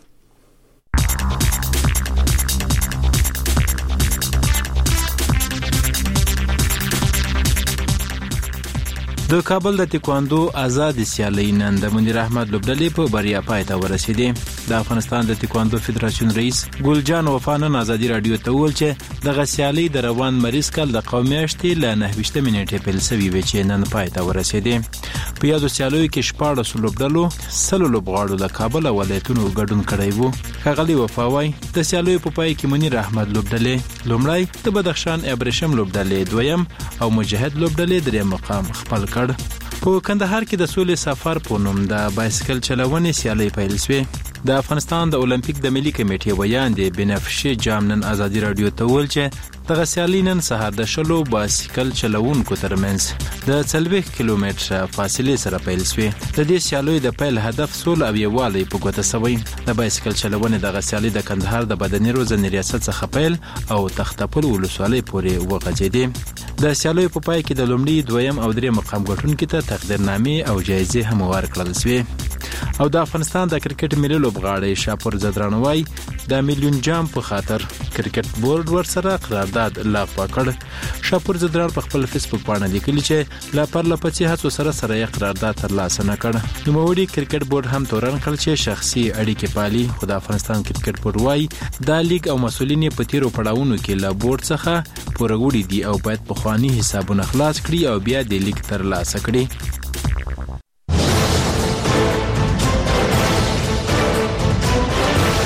د کابل د تکواندو آزاد سیالي نن د منیر احمد لوبډلې په بریا پای ته ورسېده. د افغانستان د تکواندو فدراسیون رئیس ګلجان وفانن ازادي رادیو ته ویل چې د غسیالي د روان مریض کال د قومیاشتي ل 9 منټې په لسوي و چې نن پای ته ورسېده. په یادو سیالیو کې 14 لوبډلو سلو لوبغاړو د کابل ولایتونو ګډون کړی وو. ښاغلي وفاوي د سیالیو په پای کې منیر احمد لوبډلې لومړی، د بدخشان ابریشم لوبډلې دویم او مجاهد لوبډلې دریم مقام خپل کړ. په کندهار کې د سولې سفر په نوم د بایسکل چلونې سیالي پیل شوه. د افغانستان د اولمپیک د ملي کمیټې ویان دی بنفشه جامنن ازادي رادیو ته ویل چې د سیالي نن سهار د شلو بایسکل چلونکو ترمنځ د 40 کیلومتر فاصله سره پیل شوه. د دې سیالي د پیل هدف سول او یوالي په ګوته سوی. د بایسکل چلونې د سیالي د کندهار د بدني روزنې ریاست څخه پیل او تختپل ولسوالۍ پورې وغځېده. د سیالي په پای کې د لومړي، دویم او دریم مقام ګټونکو ته تقدیرنامې او جایزې هم ورکړل شوې. او د افغانستان د کرکټ ملي لوبغاړی شاپور زدرانوای د میلیون جام په خاطر کرکټ بورډ ورسره قرارداد لغوه کړ. شاپور زدران په خپل فیسبوک باندې لیکلي چې لا پر لپڅي هڅو سره یې قرارداد ترلاسه نه کړ. نوموړي کرکټ بورډ هم تورن کړ چې شخصي اړیکې پالي. خو د افغانستان کرکټ بورډ وايي دا لیګ او مسولین په تیرو پړاوونو کې لا بورډ څخه پورغوړي دي او باید په خواني حسابونه خلاص کړي او بیا د لیګ ترلاسه کړي.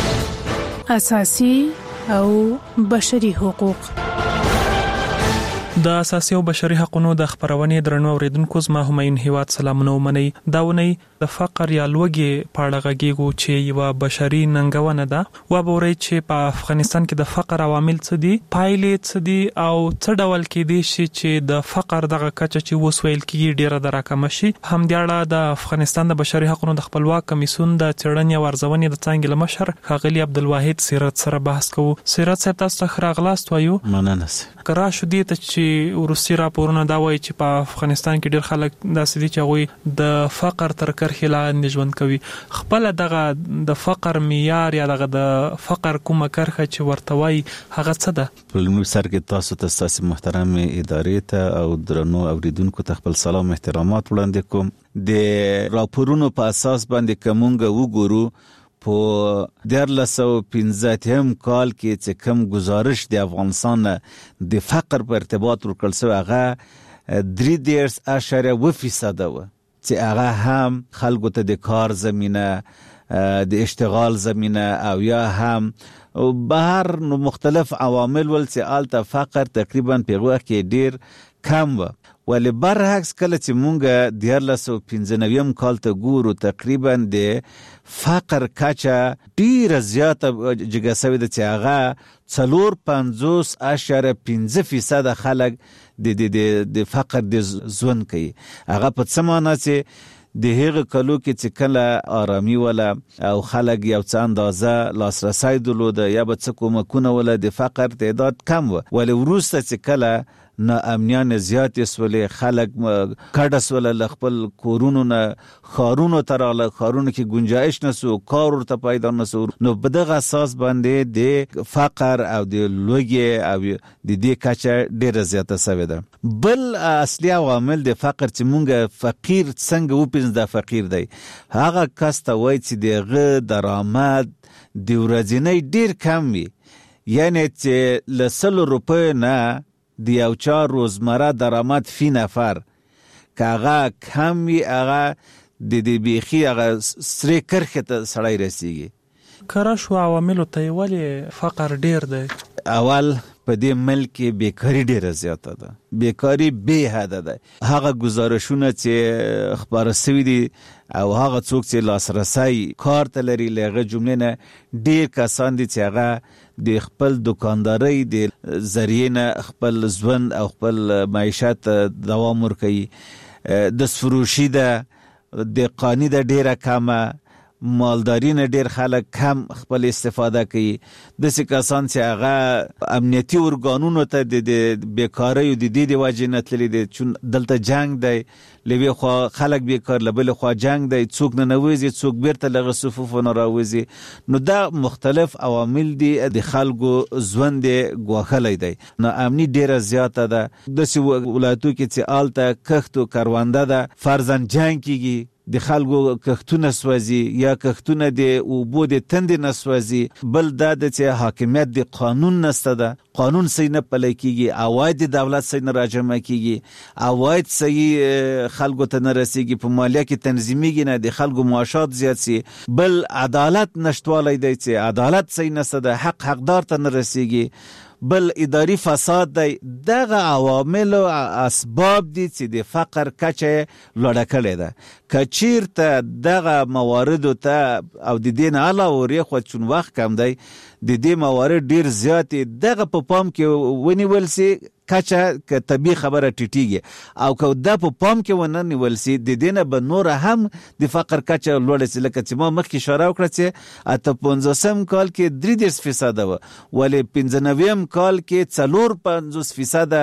اساسي او بشري حقوق. د اساسي او بشري حقوقو د خبرونې درنو اوریدونکو زما همایون هیواد سلامونه ومني. داونی د فقر یا لوږې په اړه غږیږو چې یو بشري ننګونه ده. و به ورې چې په افغانستان کې د فقر عوامل څه دي، پایلې څه دي او څه ډول کې دي چې د فقر دغه کچه چې وسویل کیږي ډیره دراکمه شي. هم د اړه د افغانستان د بشري حقوقو د خپلواک کمیسیون د څېړنې او ارزونې د څانګې مشر ښاغلي عبدالواحد سیرت سره بحث کوو. سیرت صاحب تاسو ته راغلاست وایو. مننه. کرا شو دي ته چې روسي راپورونه دا وایي چې په افغانستان کې ډېر خلک داسې دي چې هغوی د فقر تر کرښې لاندې ژوند کوي. خپل دغه د فقر معیار یا دغه د فقر کومه کرښه چې ورته وایي هغه څه ده؟ په لومړي سر کې تاسو ته ستاسو محترم ادارې ته او درنو اوریدونکو ته خپل سلام احترامات وړاندې کوم. د راپورونو په اساس باندې کومګه وګورو په 2015 کال کې چې کوم گزارش د افغانستان د فقر په ارتباط ورکړل شو هغه 3.8% و چې هغه هم خلکو ته د کار زمينه د اشتغال زمينه او یا هم بهر نو مختلف عوامل ول چې آلته فقر تقریبا په وخت کې ډیر کم و. ولی برعکس کله چې مونږ 2015 کال ته ګورو تقریبا د فقر کچه ډیره زیاته جګه شوې ده چې هغه 4.5% خلک د فقر د ژوند کوي. هغه په څه معنی چې د هغه کلو کې چې کله آرامي ولا او خلک یو څه اندازه لاسرسی درلوده یا به څه کومکونه ولا د فقر تعداد کم و. ولی وروسته چې کله نه امنیان زیات سولې خلک کډس ولا خپل کورونو نه خارونو تراله خارونو کې گنجائش نسو کار ورته پیدا نسو نو په دغه اساس باندې د فقر او د لوږې او د دې کچه ډیره زیاته شوې ده. بل اصلي عوامل د فقر چې مونږ فقیر څنګه وپېژنو د فقیر دی هغه کس ته وایي چې دغه درآمد د ورځنی ډیر کم وي، یعنی چې له 100 روپۍ نه د یو چا روزمره درآمد فی نفر که هغه کم وي هغه د بیخي هغه سرې کرښې ته سړی رسیږي. کره شو عواملو ته ولې فقر ډیر دی؟ اول په دې ملک کې بیکاری ډیره زیاته ده، بیکاری بې حده ده. هغه گزارشونه چې خبره شوي دي او هغه څوک چې لاسرسی کار ته لري له هغه جملې نه ډیر کسان دي چې هغه د خپل دکاندارۍ د ذریعې نه خپل ژوند او خپل معیشت دوام ورکوي. د فروشي ده د قانی ده ډیره کمه، مالداري نه ډیر خلک کم خپل استفاده کوي. داسې کسان چې هغه امنیتي ارګانونو ته د بیکارۍ د دې د وجې نه تللي دي چون دلته جنگ دی، لوی خوا خلک بیکار لبل خوا جنگ دی، څوک نه نوځي څوک بیرته لغه صفوف نه راوځي. نو دا مختلف عوامل دي د خلکو ژوند ګواښلی دی. نو امنی ډیره زیاته ده. داسې ولایتو کې چې آلته کښت او کرونده ده فرضاً جنگ کیږي د خلکو کښتونه سوځي یا کښتونه د اوبو د تندې نه سوځي. بل دا د چې حاکمیت د قانون نشته ده، قانون صحیح نه پلی کیږي، عواید د دولت صحیح نه راجمع کیږي، عواید صحیح خلکو ته نه رسیږي، په مالیه کې تنظیمیږي نه، د خلکو معاشات زیات سي. بل عدالت نشټوالی دی چې عدالت صحیح نشته ده، حق حقدار ته نه رسیږي. بل اداری فساد دی. دغه عوامل او اسباب دي چې د فقر کچه لوړه کړې ده. کچیرته دغه موارد ته او د دین علاوه ریخو چون وخت کم دی د دې موارد ډیر زیات دغه په پام کې ونیول سي کچه که طبي خبره ټیټیږي او که دا په پام کې ونه نیول سي د دینه به نور هم د فقر کچه لوړه سي. لکه چې ما مخکې اشاره وکړه چې اته 15 کال کې 3% و ولې 95 کال کې 4.5%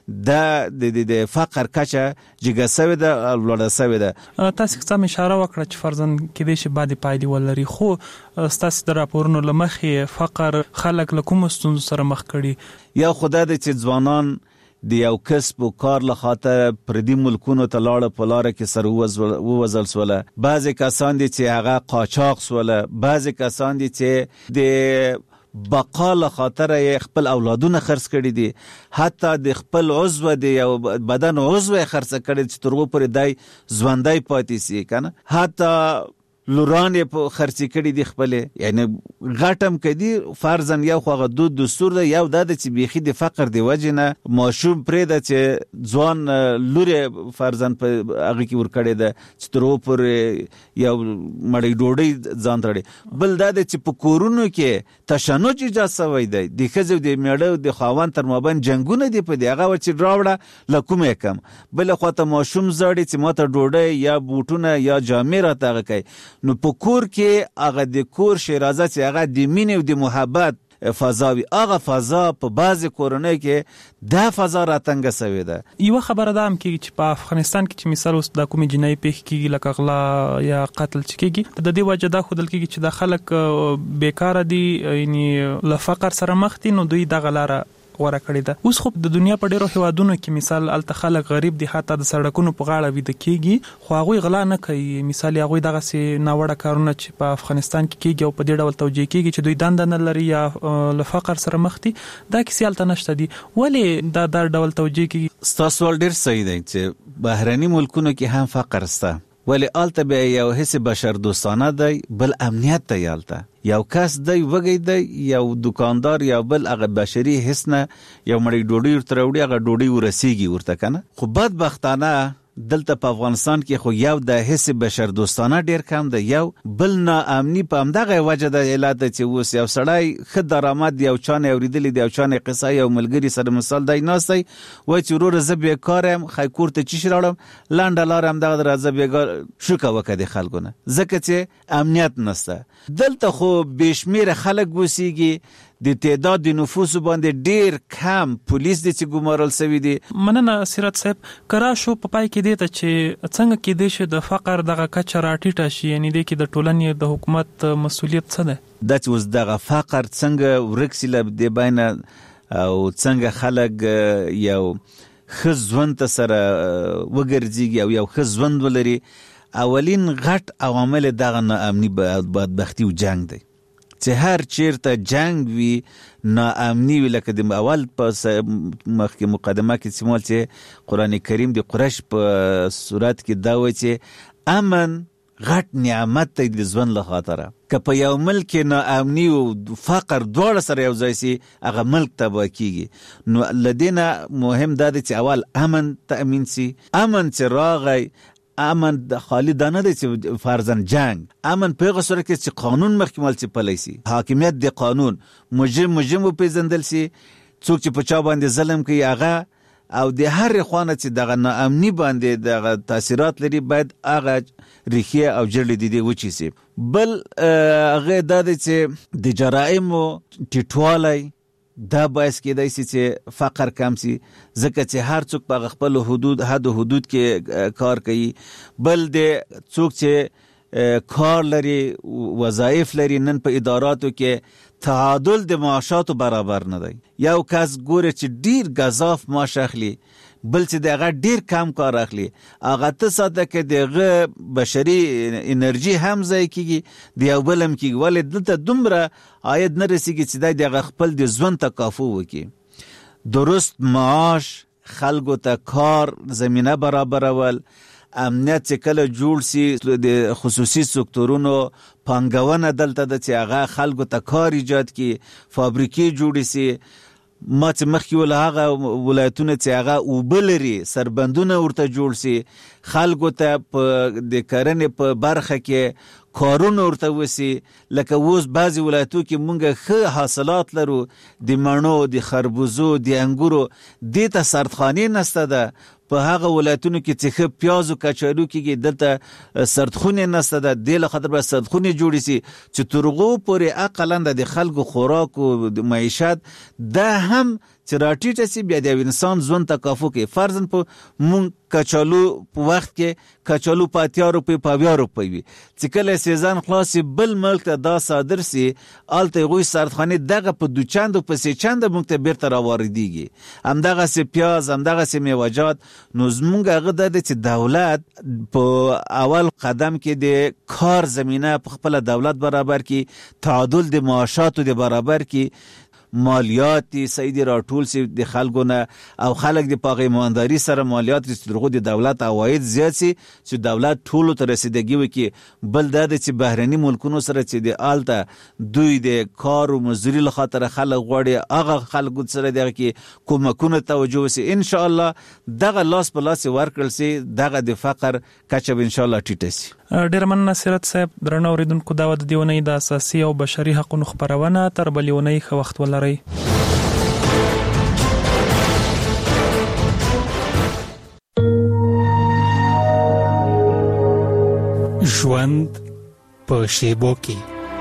د فقر کچه جګه سوي ده لوړه سوي ده. تاسو څه اشاره وکړه چې فرضاً کې دې شي بعد پایلې ولري، خو تاسو د راپورونو لمخې فقر خلک له کوم ستونزو سره مخ کړي؟ یا خدای دې چې ځوانان د یو کسب او کار له خاطر پردي ملکونو ته لاړه په لاره کې سره ووزل سوله، بعضې کسان دي چې هغه قاچاق سوله، بعضې کسان دي چې د بقا له خاطر خپل اولادونه خرڅ کړي دي، حتی د خپل عضو د یو بدن عضو خرڅ کړي چې تر هغو پورې دی ژوندی پاتې سي کنه. حتی لورانې په خرڅ کړي دي خپل، یعنی غټم کدي فرضاً یو خو د دستور ده، یو د چې بيخي د فقر دی وجنه ماشوم پرې د چې ځوان لوري فرضاً په هغه کې ور کړي ده چې تر پر یو مړی ډوډۍ ځان تړي. بل د چې په کورونو کې تشنج اجازه وای دی، د خزو د میړه د خاوند تر مابین جنگونه دی په دیغه ور چې راوړه لکومه کم. بل خو ته ماشوم زړی چې ماته ډوډۍ یا بوټونه یا جامې راته کوي، نو په کور کې هغه د کور شیرازه چې هغه د مینې او د محبت فضاوي، هغه فضا په بعض کورنۍ کې دا فضا راتنګ سوي ده. یو خبره ده هم چې په افغانستان کې چې مثال اوس د کومې جنایي پیښ کیږي لکه غلا یا قتل کیږي، د دې وجه دا خودل کیږي چې د خلک بیکاره دي، یعنی له فقر سره مخ دي، نو دوی د غلاره غوړه کړی ده. اوس خو د دنیا په ډیرو هیوادونو کې مثال الته خلک غریب دي، حتی د سړکونو په غاړه وي د کیږي، خو هغه غلا نه کوي. مثال هغه دغه سي ناوړه کارونه چې په افغانستان کې کیږي او په دې ډول توجیه کیږي چې دوی دند نه لري یا له فقر سره مخ دي، دا کیسه الته نشته دي. ولې دا ډول توجیه کیږي؟ تاسو ول ډیر صحیح دی چې بهرني ملکونو کې هم فقر سته، ولی آلته به یو حس بشر دوستانه دی، بل امنیت دی. آلته یو کس دی وګی دی، یو دکاندار یا بل هغه بشري حس نه یو مړی ډوډۍ ورته وړي، هغه ډوډۍ ورسیږي ورته کنه. خو بدبختانه دلته په افغانستان کې خو یو د حس بشر دوستانه ډیر کم دی، یو بل نه امني په همدغه وجه د علت چې اوس یو سړی خد درآمد یو چانه اوریدلی دی، یو چانه قصه یو ملګری سره مثال دی ناستي وای چې ورور زه بیکارم، خای کور ته چی شراړم، لاندې لار هم دغه راځه بیګار شو کا وکړي خلکونه، ځکه چې امنیت نشته. دلته خو بشمیر خلک وسیږي، د تعداد د نفوس باندې ډیر کم پولیس د چې ګمارل سوي دي. مننه سیرت صاحب. کرا شو په پای کې دی ته چې څنګه کې دی چې د فقر دغه کچه راټیټه شي، یعنی د کې د ټولنې د حکومت مسؤلیت څه ده؟ دا چې اوس دغه فقر څنګه ورکسي له د بینه او څنګه خلک یو خزوند سره وګرځي او یو خزوند ولري، اولین غټ عوامل دغه ناامني بدبختی او جنگ دی. چې هر چیرته جنگ وي ناامني وي، لکه د اول په مخکې مقدمه کې سمول چې قرآن کریم د قریش په صورت کې دا وایي چې امن غټ نعمت دی د ژوند له خاطره. که په یو ملک ناامني او فقر دواړه سره یو ځای سي، هغه ملک تباه کیږي. نو لدينا مهم دا دی چې اول امن تأمین سي. امن چې راغی، امن د خالی دانه دی چې فرضاً جنگ، امن په هغه صورت کې چې قانون مخکمل چې پلی سي، حاکمیت د قانون، مجرم وپیژندل سي، څوک چې په چا باندې ظلم کوي هغه، او د هر خوانه چې دغه ناامني باندې دغه تاثیرات لري باید هغه ریښې او جړلې د دې وچی سي. بل هغه دا دی چې د جرائمو ټیټوالی دا باعث کېدای شي چې فقر کم سي، ځکه چې هر څوک په خپل حدود کې کار کوي. بل د څوک چې کار لري، وظایف لري، نن په اداراتو کې تعادل د معاشاتو برابر نه دی. یو کس ګوره چې ډیر غذاف معاش اخلي، بل چې دغه ډیر کم کار اخلي، هغه ته ساده کې دغه بشري انرژي هم ځای کیږي، د یو بلم کیږي، ولې دلته دومره عاید نه رسیږي چې د خپل د ژوند تکافو وکړي. درست معاش، خلکو ته کار زمینه برابرول، امنیت چې کله جوړ سي، د خصوصي سکتورونو پانګونه دلته د چې هغه خلکو ته کار ایجاد کی، فابریکې جوړ سي. ما چې مخکې ول هغه ولایتونه چې هغه اوبلري سربندونه ورته جوړ سي، خلکو ته په د کرنې په برخه کې کارونه ورته وسی. لکه اوس بعضی ولایتو کې مونږ ښه حاصلات لرو، د مڼو، د خربوزو، د انګورو، دې ته سردخانې نسته ده. په هغه ولایتونو کې چې ښه پیاز او کچالو کېږي دلته سردخونې نسته ده، دې له خاطر به سردخونې جوړې سي چې تر هغو پورې اقلا د خلکو خوراک او د معیشت دا هم چې راټیټه سي، بیا د انسان ژوند تکافو کې. فرضاً په مونږ کچالو په وخت کې کچالو په 80 روپۍ په 20 روپۍ وي، چې کله سیزن خلاص بل ملک ته دا صادر سي، الته غوي سردخانې دغه په 2 چند په 3 چند مونږ ته بیرته راوړيږي، همدغه سي پیاز، همدغه سي میوه‌جات. نو زمونږ هغه د چې دولت په اول قدم کې د کار زمينه په خپل دولت برابر کی، تعادل د معاشاتو د برابر کی. مالیات صحیح راټول سي د خلکو نه او خلک د پاغه ایمانداري سره مالیات رسیدغه د دولت عواید زیات سي چې دولت ټول ته رسیدګي وکي. بل دا چې بهرني ملکونو سره چې د آلته دوی د کار او مزدوري لخاطر خلک غوړي هغه خلکو سره دغه کې کومکونه توجه وسي. ان شاء الله دغه لاس په لاس ورکړل سي دغه د فقر کچه ان شاء الله ټیټه سي. ډیر مننه سیرت صاحب. درنو اوریدونکو دا د دیونی د اساسي او بشري حقوقو خبرونه تر بلیونی خو وخت ولري. ژوند په شیبو کې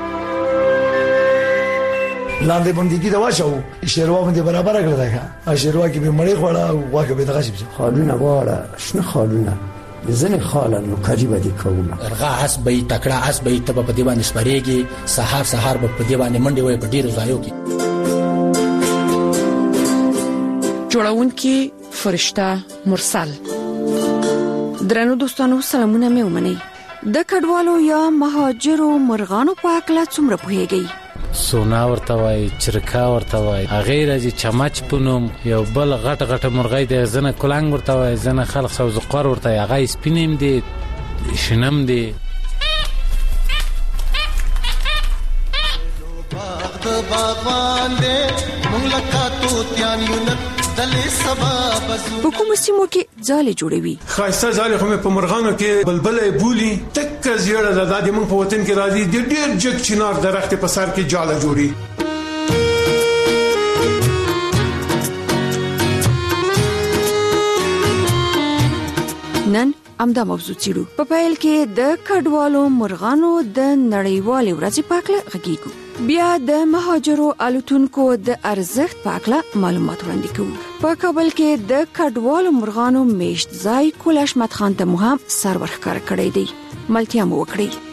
لاندې باندې دا واچو شیروا باندې برابر کړل دا شیروا کې به مړی خوړه او واګه به دغه شي خالونه واړه شنه خالونه زنه خاله نو قریبه دي کومه ارغا اسبې تکړه اسبې ته په دی باندې سپریږي سحر په دی باندې منډي وي په ډیرو ځایو کې. جوړونکي فرشته مرسل. درنو دوستانو سلامونه مې ومنئ. د کډوالو یا مهاجرو مرغانو په اړه څومره پوهیږئ؟ سونا ورته وای، چرکا ورته وای، غیر از چمچ پونم یو بل غټ مرغۍ د زنه کولنګ ورته وای، زنه خلق سوزقار ورته هغه سپینم دي شنم دي. په کوم سیمو کې ځالې جوړوي؟ خاصه ځالې خو په مرغانو کې بلبلې بولی تک زیړه د دادی مونږ په وطن کې راځي د ډېر جګ چنار درخت په سر کې جاله جوړي. نن امدا موضوع چیرو په پیل کې د کډوالو مرغانو د نړیوالې ورځې په اړه غږیږو. بیا د مهاجرو الوتونکو د ارزښت په اړه معلومات وړاندې کوو. په کابل کې د کډوالو مرغانو میشت ځای کول احمد خان ته مهم سرور ښکار کړی دی. ملتیا مو وکړي.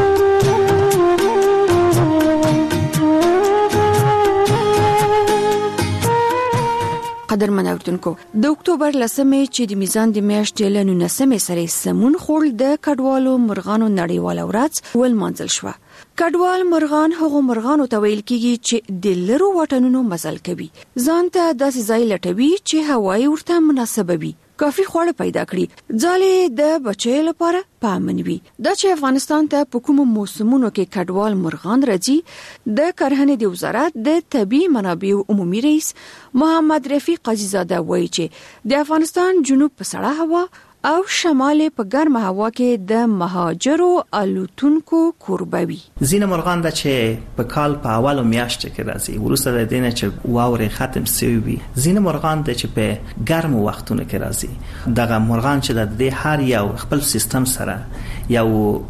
قدرمن اوردونکو د اکتوبر لسمې چې د میزان د میاشتې له 19 سره سمون خور د کډوالو مرغانو نړیواله ورځ ولمانځل شو. کډوال مرغان هغه مرغانو ته ویل کیږي چې د لرو وطنونو مزل کوي. ځان ته داسې ځای لټوي چې هوایي ورته مناسب وي. کافي خوړ پیدا کړي. ځالې د بچي لپاره پامن وي. د چې افغانستان ته په کوم موسمونو کې کډوال مرغان راځي د کرهنې د وزارت د طبي منابع عمومي رئیس محمد رفیق قزیزاده وایي چې د افغانستان جنوب په سړه هوا او شمال په ګرمه هوا کې د مهاجرو الوتونکو کوربوي. زین مرغان د چې په کال په اولو میاشتو کې راځي ورسته د دینه چې واورې ختم شوی وي. زین مرغان د چې په ګرمو وختونو کې راځي. دغه مرغان چې د هر یو خپل سیستم سره یو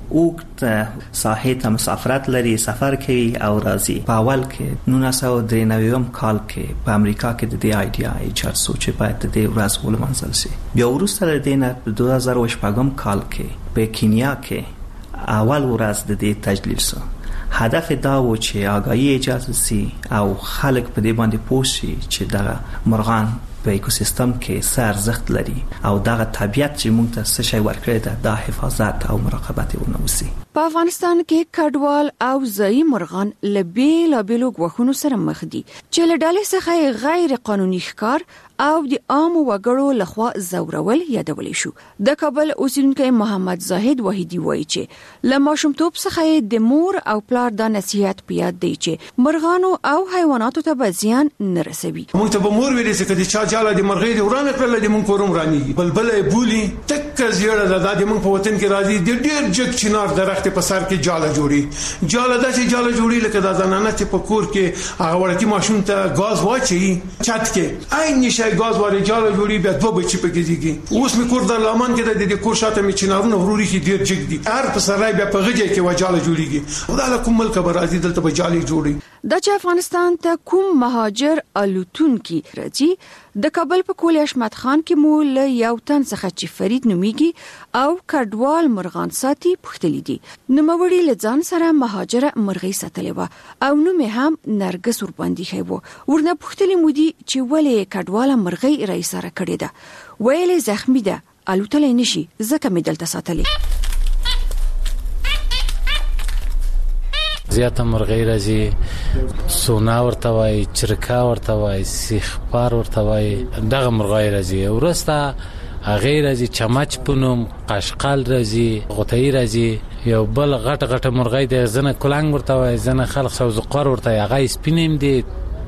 اوږد ساحه ته مسافرت لري، سفر کوي او راځي. په اول کې 1993 کال کې په امریکا کې د دې ایډیا ایجاد شو چې باید د دې ورځ ولمانځل شي. بیا ورسته د دینه 2008 کال کې په کینیا کې اول ورځ د دې تجلیل شو. هدف دا و چې آگاهی ایجاد شي او خلک په دې باندې پوه شي چې دا مرغان په ایکوسیستم کې څه ارزښت لري او دغه طبیعت چې موږ ته څه شی ورکړی ده د حفاظت او مراقبت ونوسي. په افغانستان کې کډوال او ځایی مرغان له بیلابیلو غوښونو سره مخ دي چې له ډلې څخه غیر قانوني ښکار او د عام وګړو لخوا زورول یادول شو. د کابل اوسیدونکو محمد زاهد وحیدی وایي چې له ماشومتوب څخه د مور او پلار د نصیحت په یاد دی چې مرغانو او حیواناتو ته به زیان نه رسوي. موږ ته به مور ویلې چې کدي چا جاله د مرغۍ د ورانه کړل د مونږ کوروم رانیږي. بلبلې بولی تک زیړه د دادی مونږ په وطن کې راځي د ډېر جګ چنار درخت په سر کې جاله جوړي. جاله داسې جاله جوړي لکه د زنانه چې په کور کې هغه ورکی ماشوم ته غاز واچي چت کې عین شي غاز واري جاله جوړي بیا دوه بچي پکې ديږي. اوس می کور د لامان کې د کور شاته می چنارونه وروري کې ډېر جګ دي. هر په سرای بیا په غږی کې وجاله جوړيږي. او دا کوم ملک به راځي دلته به جاله جوړي. د افغانستان ته کوم مهاجر الوتونکي راځي د کابل په کول احمد خان کې مو له یو تن څخه چې فرید نومیږي او کډوال مرغان ساتي پختلی دي. نوموړي له ځان سره مهاجره مرغۍ ساتلې و او نوم هم نرګس ور باندې خېبو. ورنه پختلی مودي چې ولې کډوال مرغۍ رئیس سره کړی ده. ویلې زخمی ده الوتلې نشي ځکه مې دلته ساتلې. زیاته مرغۍ راځي، سونا ورته وایي، چرکا ورته وایي، سیخپار ورته وایي، دغه مرغۍ راځي. ورسته هغه راځي چمچ پونم، قشقل راځي، غوتای راځي. یو بل غټ مرغۍ د زنه کلنګ ورته وایي، زنه خلق سوزقار ورته، هغه سپینم دي،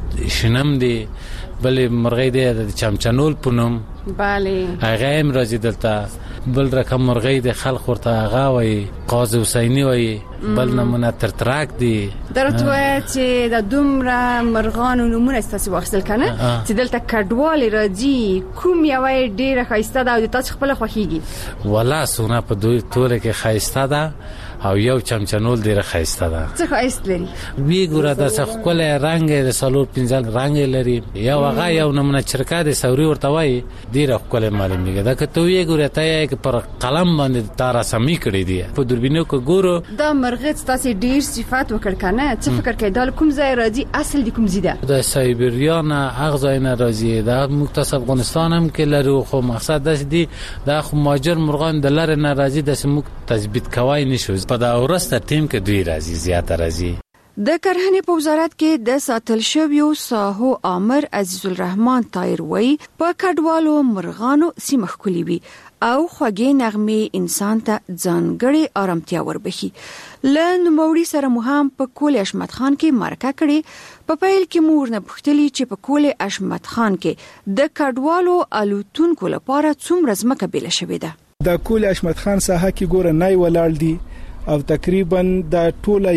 شنم دي. بل مرغۍ د چمچنول پونم، بله هغه هم راځي دلته. بل رقم مرغۍ د خلق ورته هغه وایي، قاضي حسینی وایي. بل نمونه ترتراک دي. درته وایي چې د دومره مرغانو نمونه ستاسو واخیستل کنه چې دلته کډوال راځي، کوم یو ډیره خایسته ده او تاسو خپل خوښیږي؟ ولا سونه په دوی ټوله کې خایسته ده او یو چمچنول ډیره خایسته ده. څه خایست لري؟ وی ګوره د څه خپل رنگ د سالور پنځل رنگ لري. یو هغه یو نمونه چرکا د سوري ورته وایي، ډیره خپل معلومیږي. دا که ته وی ګوره ته یک پر قلم باندې تار سمې کړې دي په دوربینو کې ګورو. دا مرغه تاسو ډیر صفات وکړ کنه، څه فکر کوي دا کوم ځای راځي؟ اصل د کوم ځای ده؟ د سایبریا نه اغزای نه راځي. دا مختص افغانستان هم کې لرو، خو مقصد دا دی دا خو ماجر مرغان د لاره نه راځي، د سمو تثبیت کوي نشو. په دا ورسته ټیم کې دوی راځي، زیاته راځي. د کرهنې په وزارت کې د ساتل شویو ساحو امر عزیز الرحمن طاهر وایي په کډوالو مرغانو سیمه ښکلي وي او خوږې نغمې انسان ته ځانګړې آرامتیا وربخي. له نوموړي سره مو هم په کول اشمت خان کې مرکه کړې. په پیل کې مور نه پوښتلي چې په کول اشمت خان کې د کډوالو الوتونکو لپاره څومره ځمکه بیل شوې ده. د کول اشمت خان ساحه کې ګوره نه ولاړ دي او تقریبا د ټوله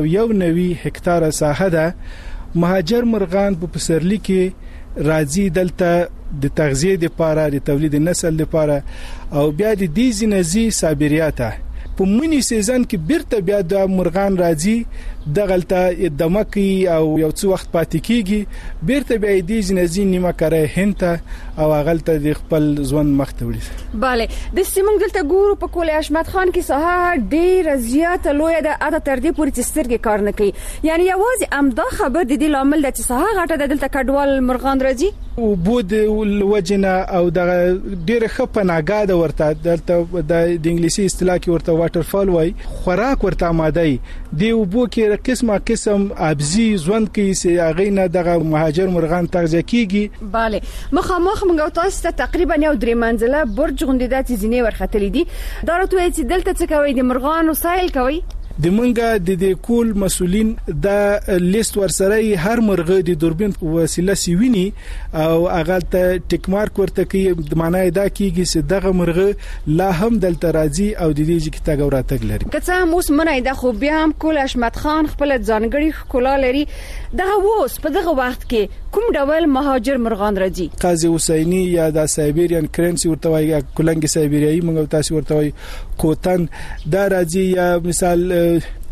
190 هکتاره ساحه ده. مهاجر مرغان په پسرلی کې راځي دلته د تغذیه لپاره، د تولید نسل لپاره، او بیا د دې زینزي سابریاته په منی سیزن کې بیرته بیا د مرغان راځي دغلته دمکی او یو څو وخت پاتې کیږي، بیرته بیا د زینزي نیمه کاره هنته او غلطه د خپل ځوان مخ ته وړي. bale د سیمون دلته ګورو په کول اشمت خان کې ساحه ډیر زیاته لوی ده، اته تر دې پورې چې سترګې کار نه کوي. یعنی یوازې امدا خبر د دې لامل د چې ساحه غټه ده دلته کډوال مرغان راځي او بود وجنه او د ډیر خپناګه ده ورته دلته د انګلیسي اصطلاح کې ورته واټر فال وای، خوراک ورته آماده دی وبو کې قسم ابزي ژوند کې سي اغه نه دغه مهاجر مرغان تغذیه کیږي. bale مخامخ موږ تاسو ته تقریبا یو درې منزله برج غونډه چې زینې ورختلې دي. دا راته چې دلته څه کوي؟ د مرغانو سایل کوي. د منګه د کول مسولین د لیست ورسره هر مرغه د دوربین په وسیله سیوینی او هغه ته ټیک مارک ورته کوي. د معنی دا کیږي چې دغه مرغه لا هم دلته راځي او د دې کې تاګ وراتګ لري. که څه هم اوس منای د خو بیا هم کول اشمت خان خپل ځانګړي ښکلا لري. دا اوس په دغه وخت کې کوم ډول مهاجر مرغان راځي؟ قاضي حسینی یا د سایبریان کرنسی ورته وایي، کولنګ سایبریایی موږ تاسو ورته وایي، کوتن دا راځي، یا مثال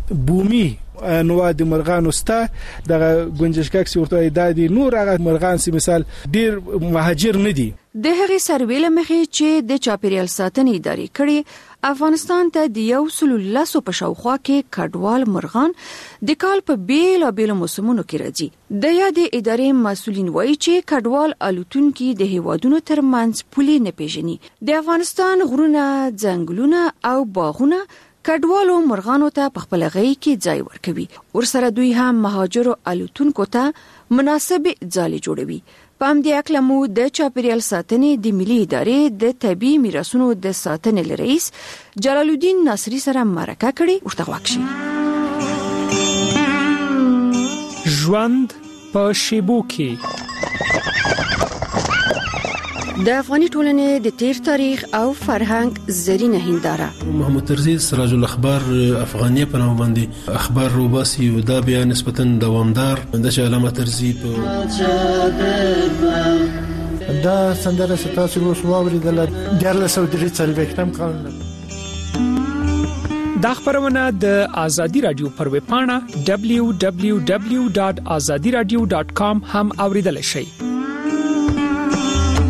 بومي انواع د مرغانو ستا د گنجشکاک ورته د نور هغه مرغان سي مثال ډیر مهاجر نه دي. د هغې سرویل مخې چې د چاپیریال ساتنې ادارې کړي افغانستان ته د 110 په شاوخوا کې کډوال مرغان د کال په بیلابیلو موسمونو کې راځي. د یادې ادارې مسؤلین وایي چې کډوال الوتونکي د هیوادونو ترمنځ پولې نه پیژني. د افغانستان غرونه، ځنګلونه او باغونه کډوالو مرغانو ته په خپل غي کې ځای ورکوي. ورسره دوی هم مهاجرو الوتونکو ته مناسب ځای جوړوي. په همدې اکلمو د چاپیریال ساتنې د ملي ادارې د طبي میراثونو د ساتنې رئیس جلال الدین ناصری سره مرکه کړې. ورته واکشي ژوند په شیبو کې د افغاني ټولنې د تیر تاریخ او فرهنګ زرینه هنداره. محمد ترزی سراج الاخبار افغانیه په نوم باندې اخبار روباسي او دا بیا نسبتا دوامدار د علامه ترزی په دا سندره ستاسو اوس واوریدل د 1943 کال. دا خبرونه د آزادی رادیو پر ویب پاڼه www.azadiradio.com هم اوریدل شئ.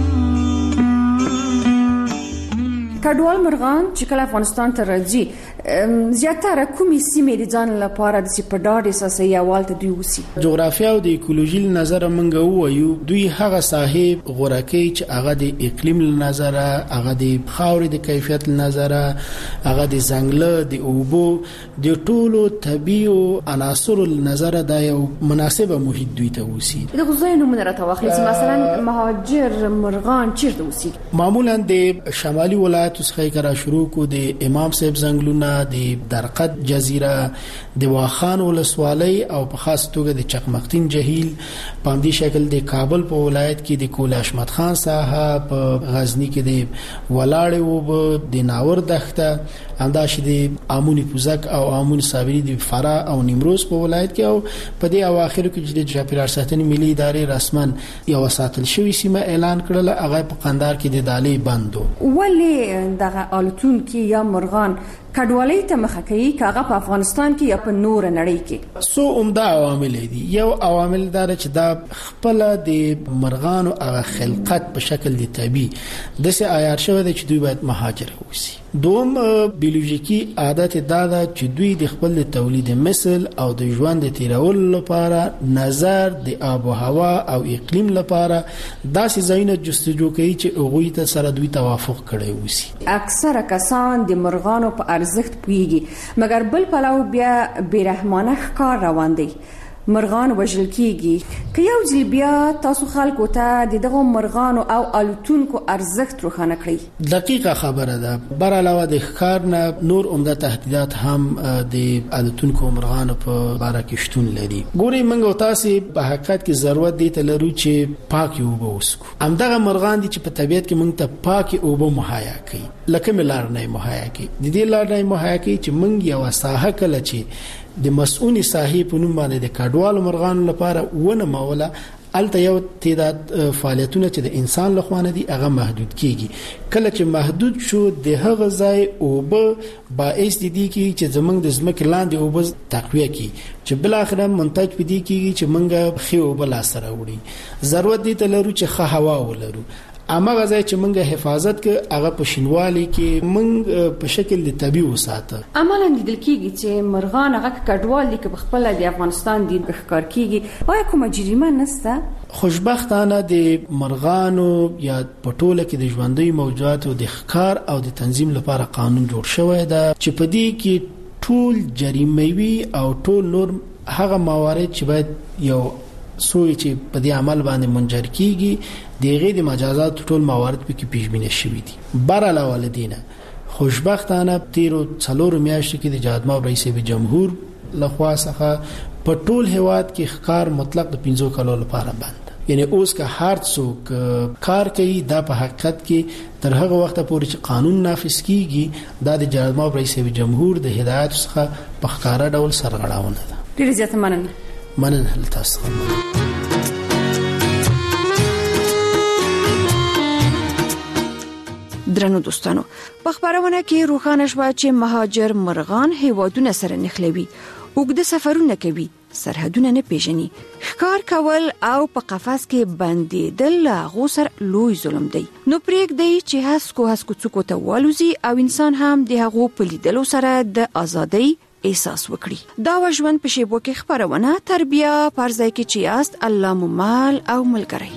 کډوال مرغان چې کله افغانستان ته راځي زیاتره کومې سیمې د ځان لپاره د سپډاډ اساسي یوالته دوی وسی؟ جغرافیا او د ایکولوژي نظر منګه وایو دوی هغه ساحې غورکي چې هغه د اقلیم نظر، هغه د خاورې د کیفیت نظر، هغه د ځنګل د اوبو د ټولو طبيعي عناصر نظر دا یو مناسبه محیط دوی ته وسی. د غزاینو منره توخلی مثلا مهاجر مرغان چیرته وسی؟ معمولا د شمالي ولایتو څخه کرا شروع کو د امام صاحب ځنګلونه، د درقد جزیره، د واخان ولسوالۍ او په خاص توګه د چقمقتین جهیل، په همدې شکل د کابل په ولایت کې د کول احمد خان ساحه، په غزنی کې د ولاړ او د ناور دښته، همداشې د امونی پوزک او امون صابری د فرا او نیمروز په ولایت کې، او په دې اواخر کې چې د چاپیریال ساتنې ملي ادارې رسمن یو ساتل شوی سیمه اعلان کړل، هغه په قندهار کې د دالې بندو. ولې دغه الوتون کې یا مرغان کډوالۍ ته مخه کوي کاغه په افغانستان کې یا په نور نړۍ کې؟ سو عمده عوامل دي. یو عوامل دار چې دا خپل د مرغانو هغه خلقت په شکل د طبي د سه عیار شوی دی چې دوی باید مهاجر وسی. دوم بیولوژیکی عادت دا چې دوی د خپل تولید مثل او د ژوند د تیرولو لپاره نظر د آب او هوا او اقلیم لپاره داسې ځایونه جستجو کوي چې هغوی ته سره دوی توافق کړي وسی. اکثره کسان د مرغانو په ارزښت پوهیږي، مګر بل پلاو بیا بیرحمانه ښکار روان دی. مرغان وژل کیږي. که یو ځل بیا تاسو خلکو ته دغه مرغانو او الوتونکو ارزښت روښانه کړئ. دقیقه خبره ده. بر علاوه د ښکار نه نور عمده تهدیدات هم د الوتونکو مرغانو په باره کې شتون لري. ګوري موږ او تاسو په حقیقت کې ضرورت دی ته لرو چې پاکي اوبه وسکو. همدغه مرغان دي چې په طبیعت کې موږ ته پاکي اوبه مهیا کوي، لکه ملار نه مهیا کوي. د دې لار نه مهیا کوي چې موږ یو ساحه کله چې د مسؤونی صاحب په نوم باندې د کډوالو مرغانو لپاره ونه مولا الته یو تعداد فعالیتونه چې د انسان لخوا نه دي هغه محدود کیږي. کله چې محدود شو د هغه ځای اوبه باعث دي چې زمنګ د ځمکې لاندې اوبه تقویه کی چې بل اخر منتج پدې کیږي چې منګه خي اوبه لا سره وړي. ضرورت دي ته لرو چې ښه هوا ولرو. اما غځای چې موږ حفاظت کې هغه په شینوالي کې موږ په شکل د طبيعي وساته. عملاً لیدل کېږي چې مرغان هغه کډوال دي چې خپل د افغانستان د ښکار کیږي. آیا کومه جریمه نشته؟ خوشبختانه د مرغانو یا پټوله کې د ژوندۍ موجوداتو د ښکار او د تنظیم لپاره قانون جوړ شوی دی چې په دې کې ټول جریموي او ټول نور هغه موارد چې باید یو سوی چې په دې عمل باندې منجر کیږي دغه د مجازات ټول موارد په کې پیشبینه شوی دي. بر علاوه لدینه خوشبختانه تیرو څلور میاشتې کې د جادما رئیس جمهور لخوا څخه په ټول هواد کې ښکار مطلق د 15 کالو لپاره بند. یعنی اوس که هر څوک کار کوي دا په حقیقت کې تر هغه وخت پورې چې قانون نافذ کیږي دا د جادما رئیس جمهور د هدایت څخه په ښکارا ډول سرغړاونه ده. ډیر زیات مننه تاسو. درنو دوستانو، په خبرونه کې روښانه شوه چې مهاجر مرغان هیوادونه سره نښلوي، اوږده سفرونه کوي، سرحدونه نه پیژني، ښکار کول او په قفس کې بندیدل له سره لوی ظلم دی. نو پرېږدئ چې هسکو څوکو ته والوزي او انسان هم د هغو په لیدلو سره د ازادۍ احساس وکړي. دا ژوند په شیبو کې خبرونه تربیه پرځای کې چې یاست الله مو مال او ملګری.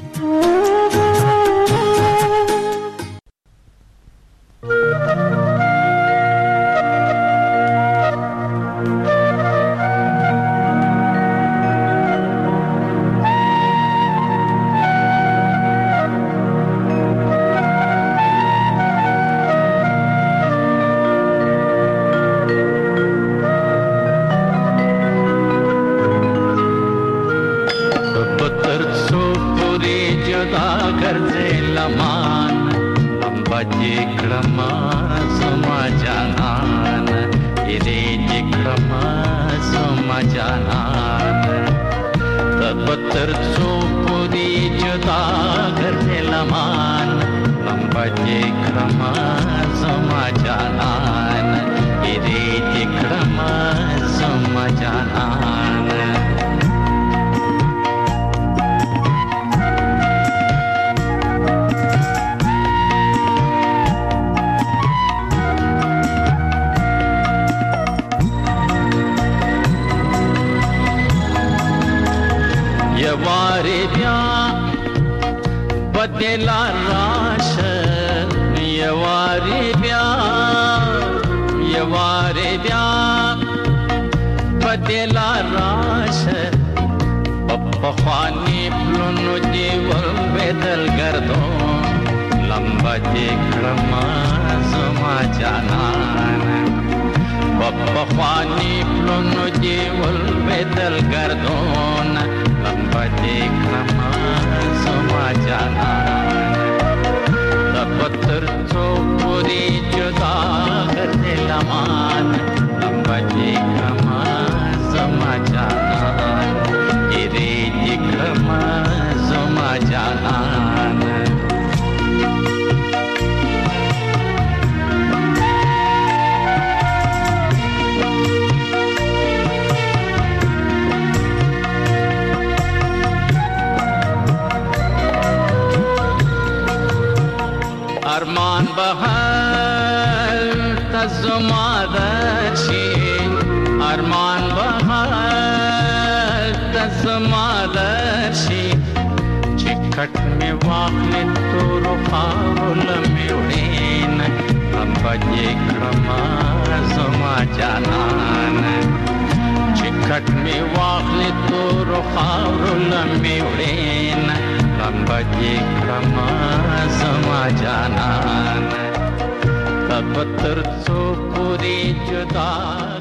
یوارې بیا بدل راشه یوارې بیا یوارې بیا بدل راشه پخوانی پلونو دی ول بدل گردون لمبا دې کړم زما جانان پخوانی پلونو دی ول بدل گردون لمبا دې کړم زما جانان د پتر څو پوری جدا غرد لمان لمبا دې کړم زما جانان دې کړم زما جانان ارمان بهل تزما درشي ارمان بهل تزما درشي چکټ می واخلې تور خاول می وډین هم بجې کړم زما جانان چکټ می واخلې تور خاول می وډین هم بجې کړم زما جانان تب تر څو پوری جدا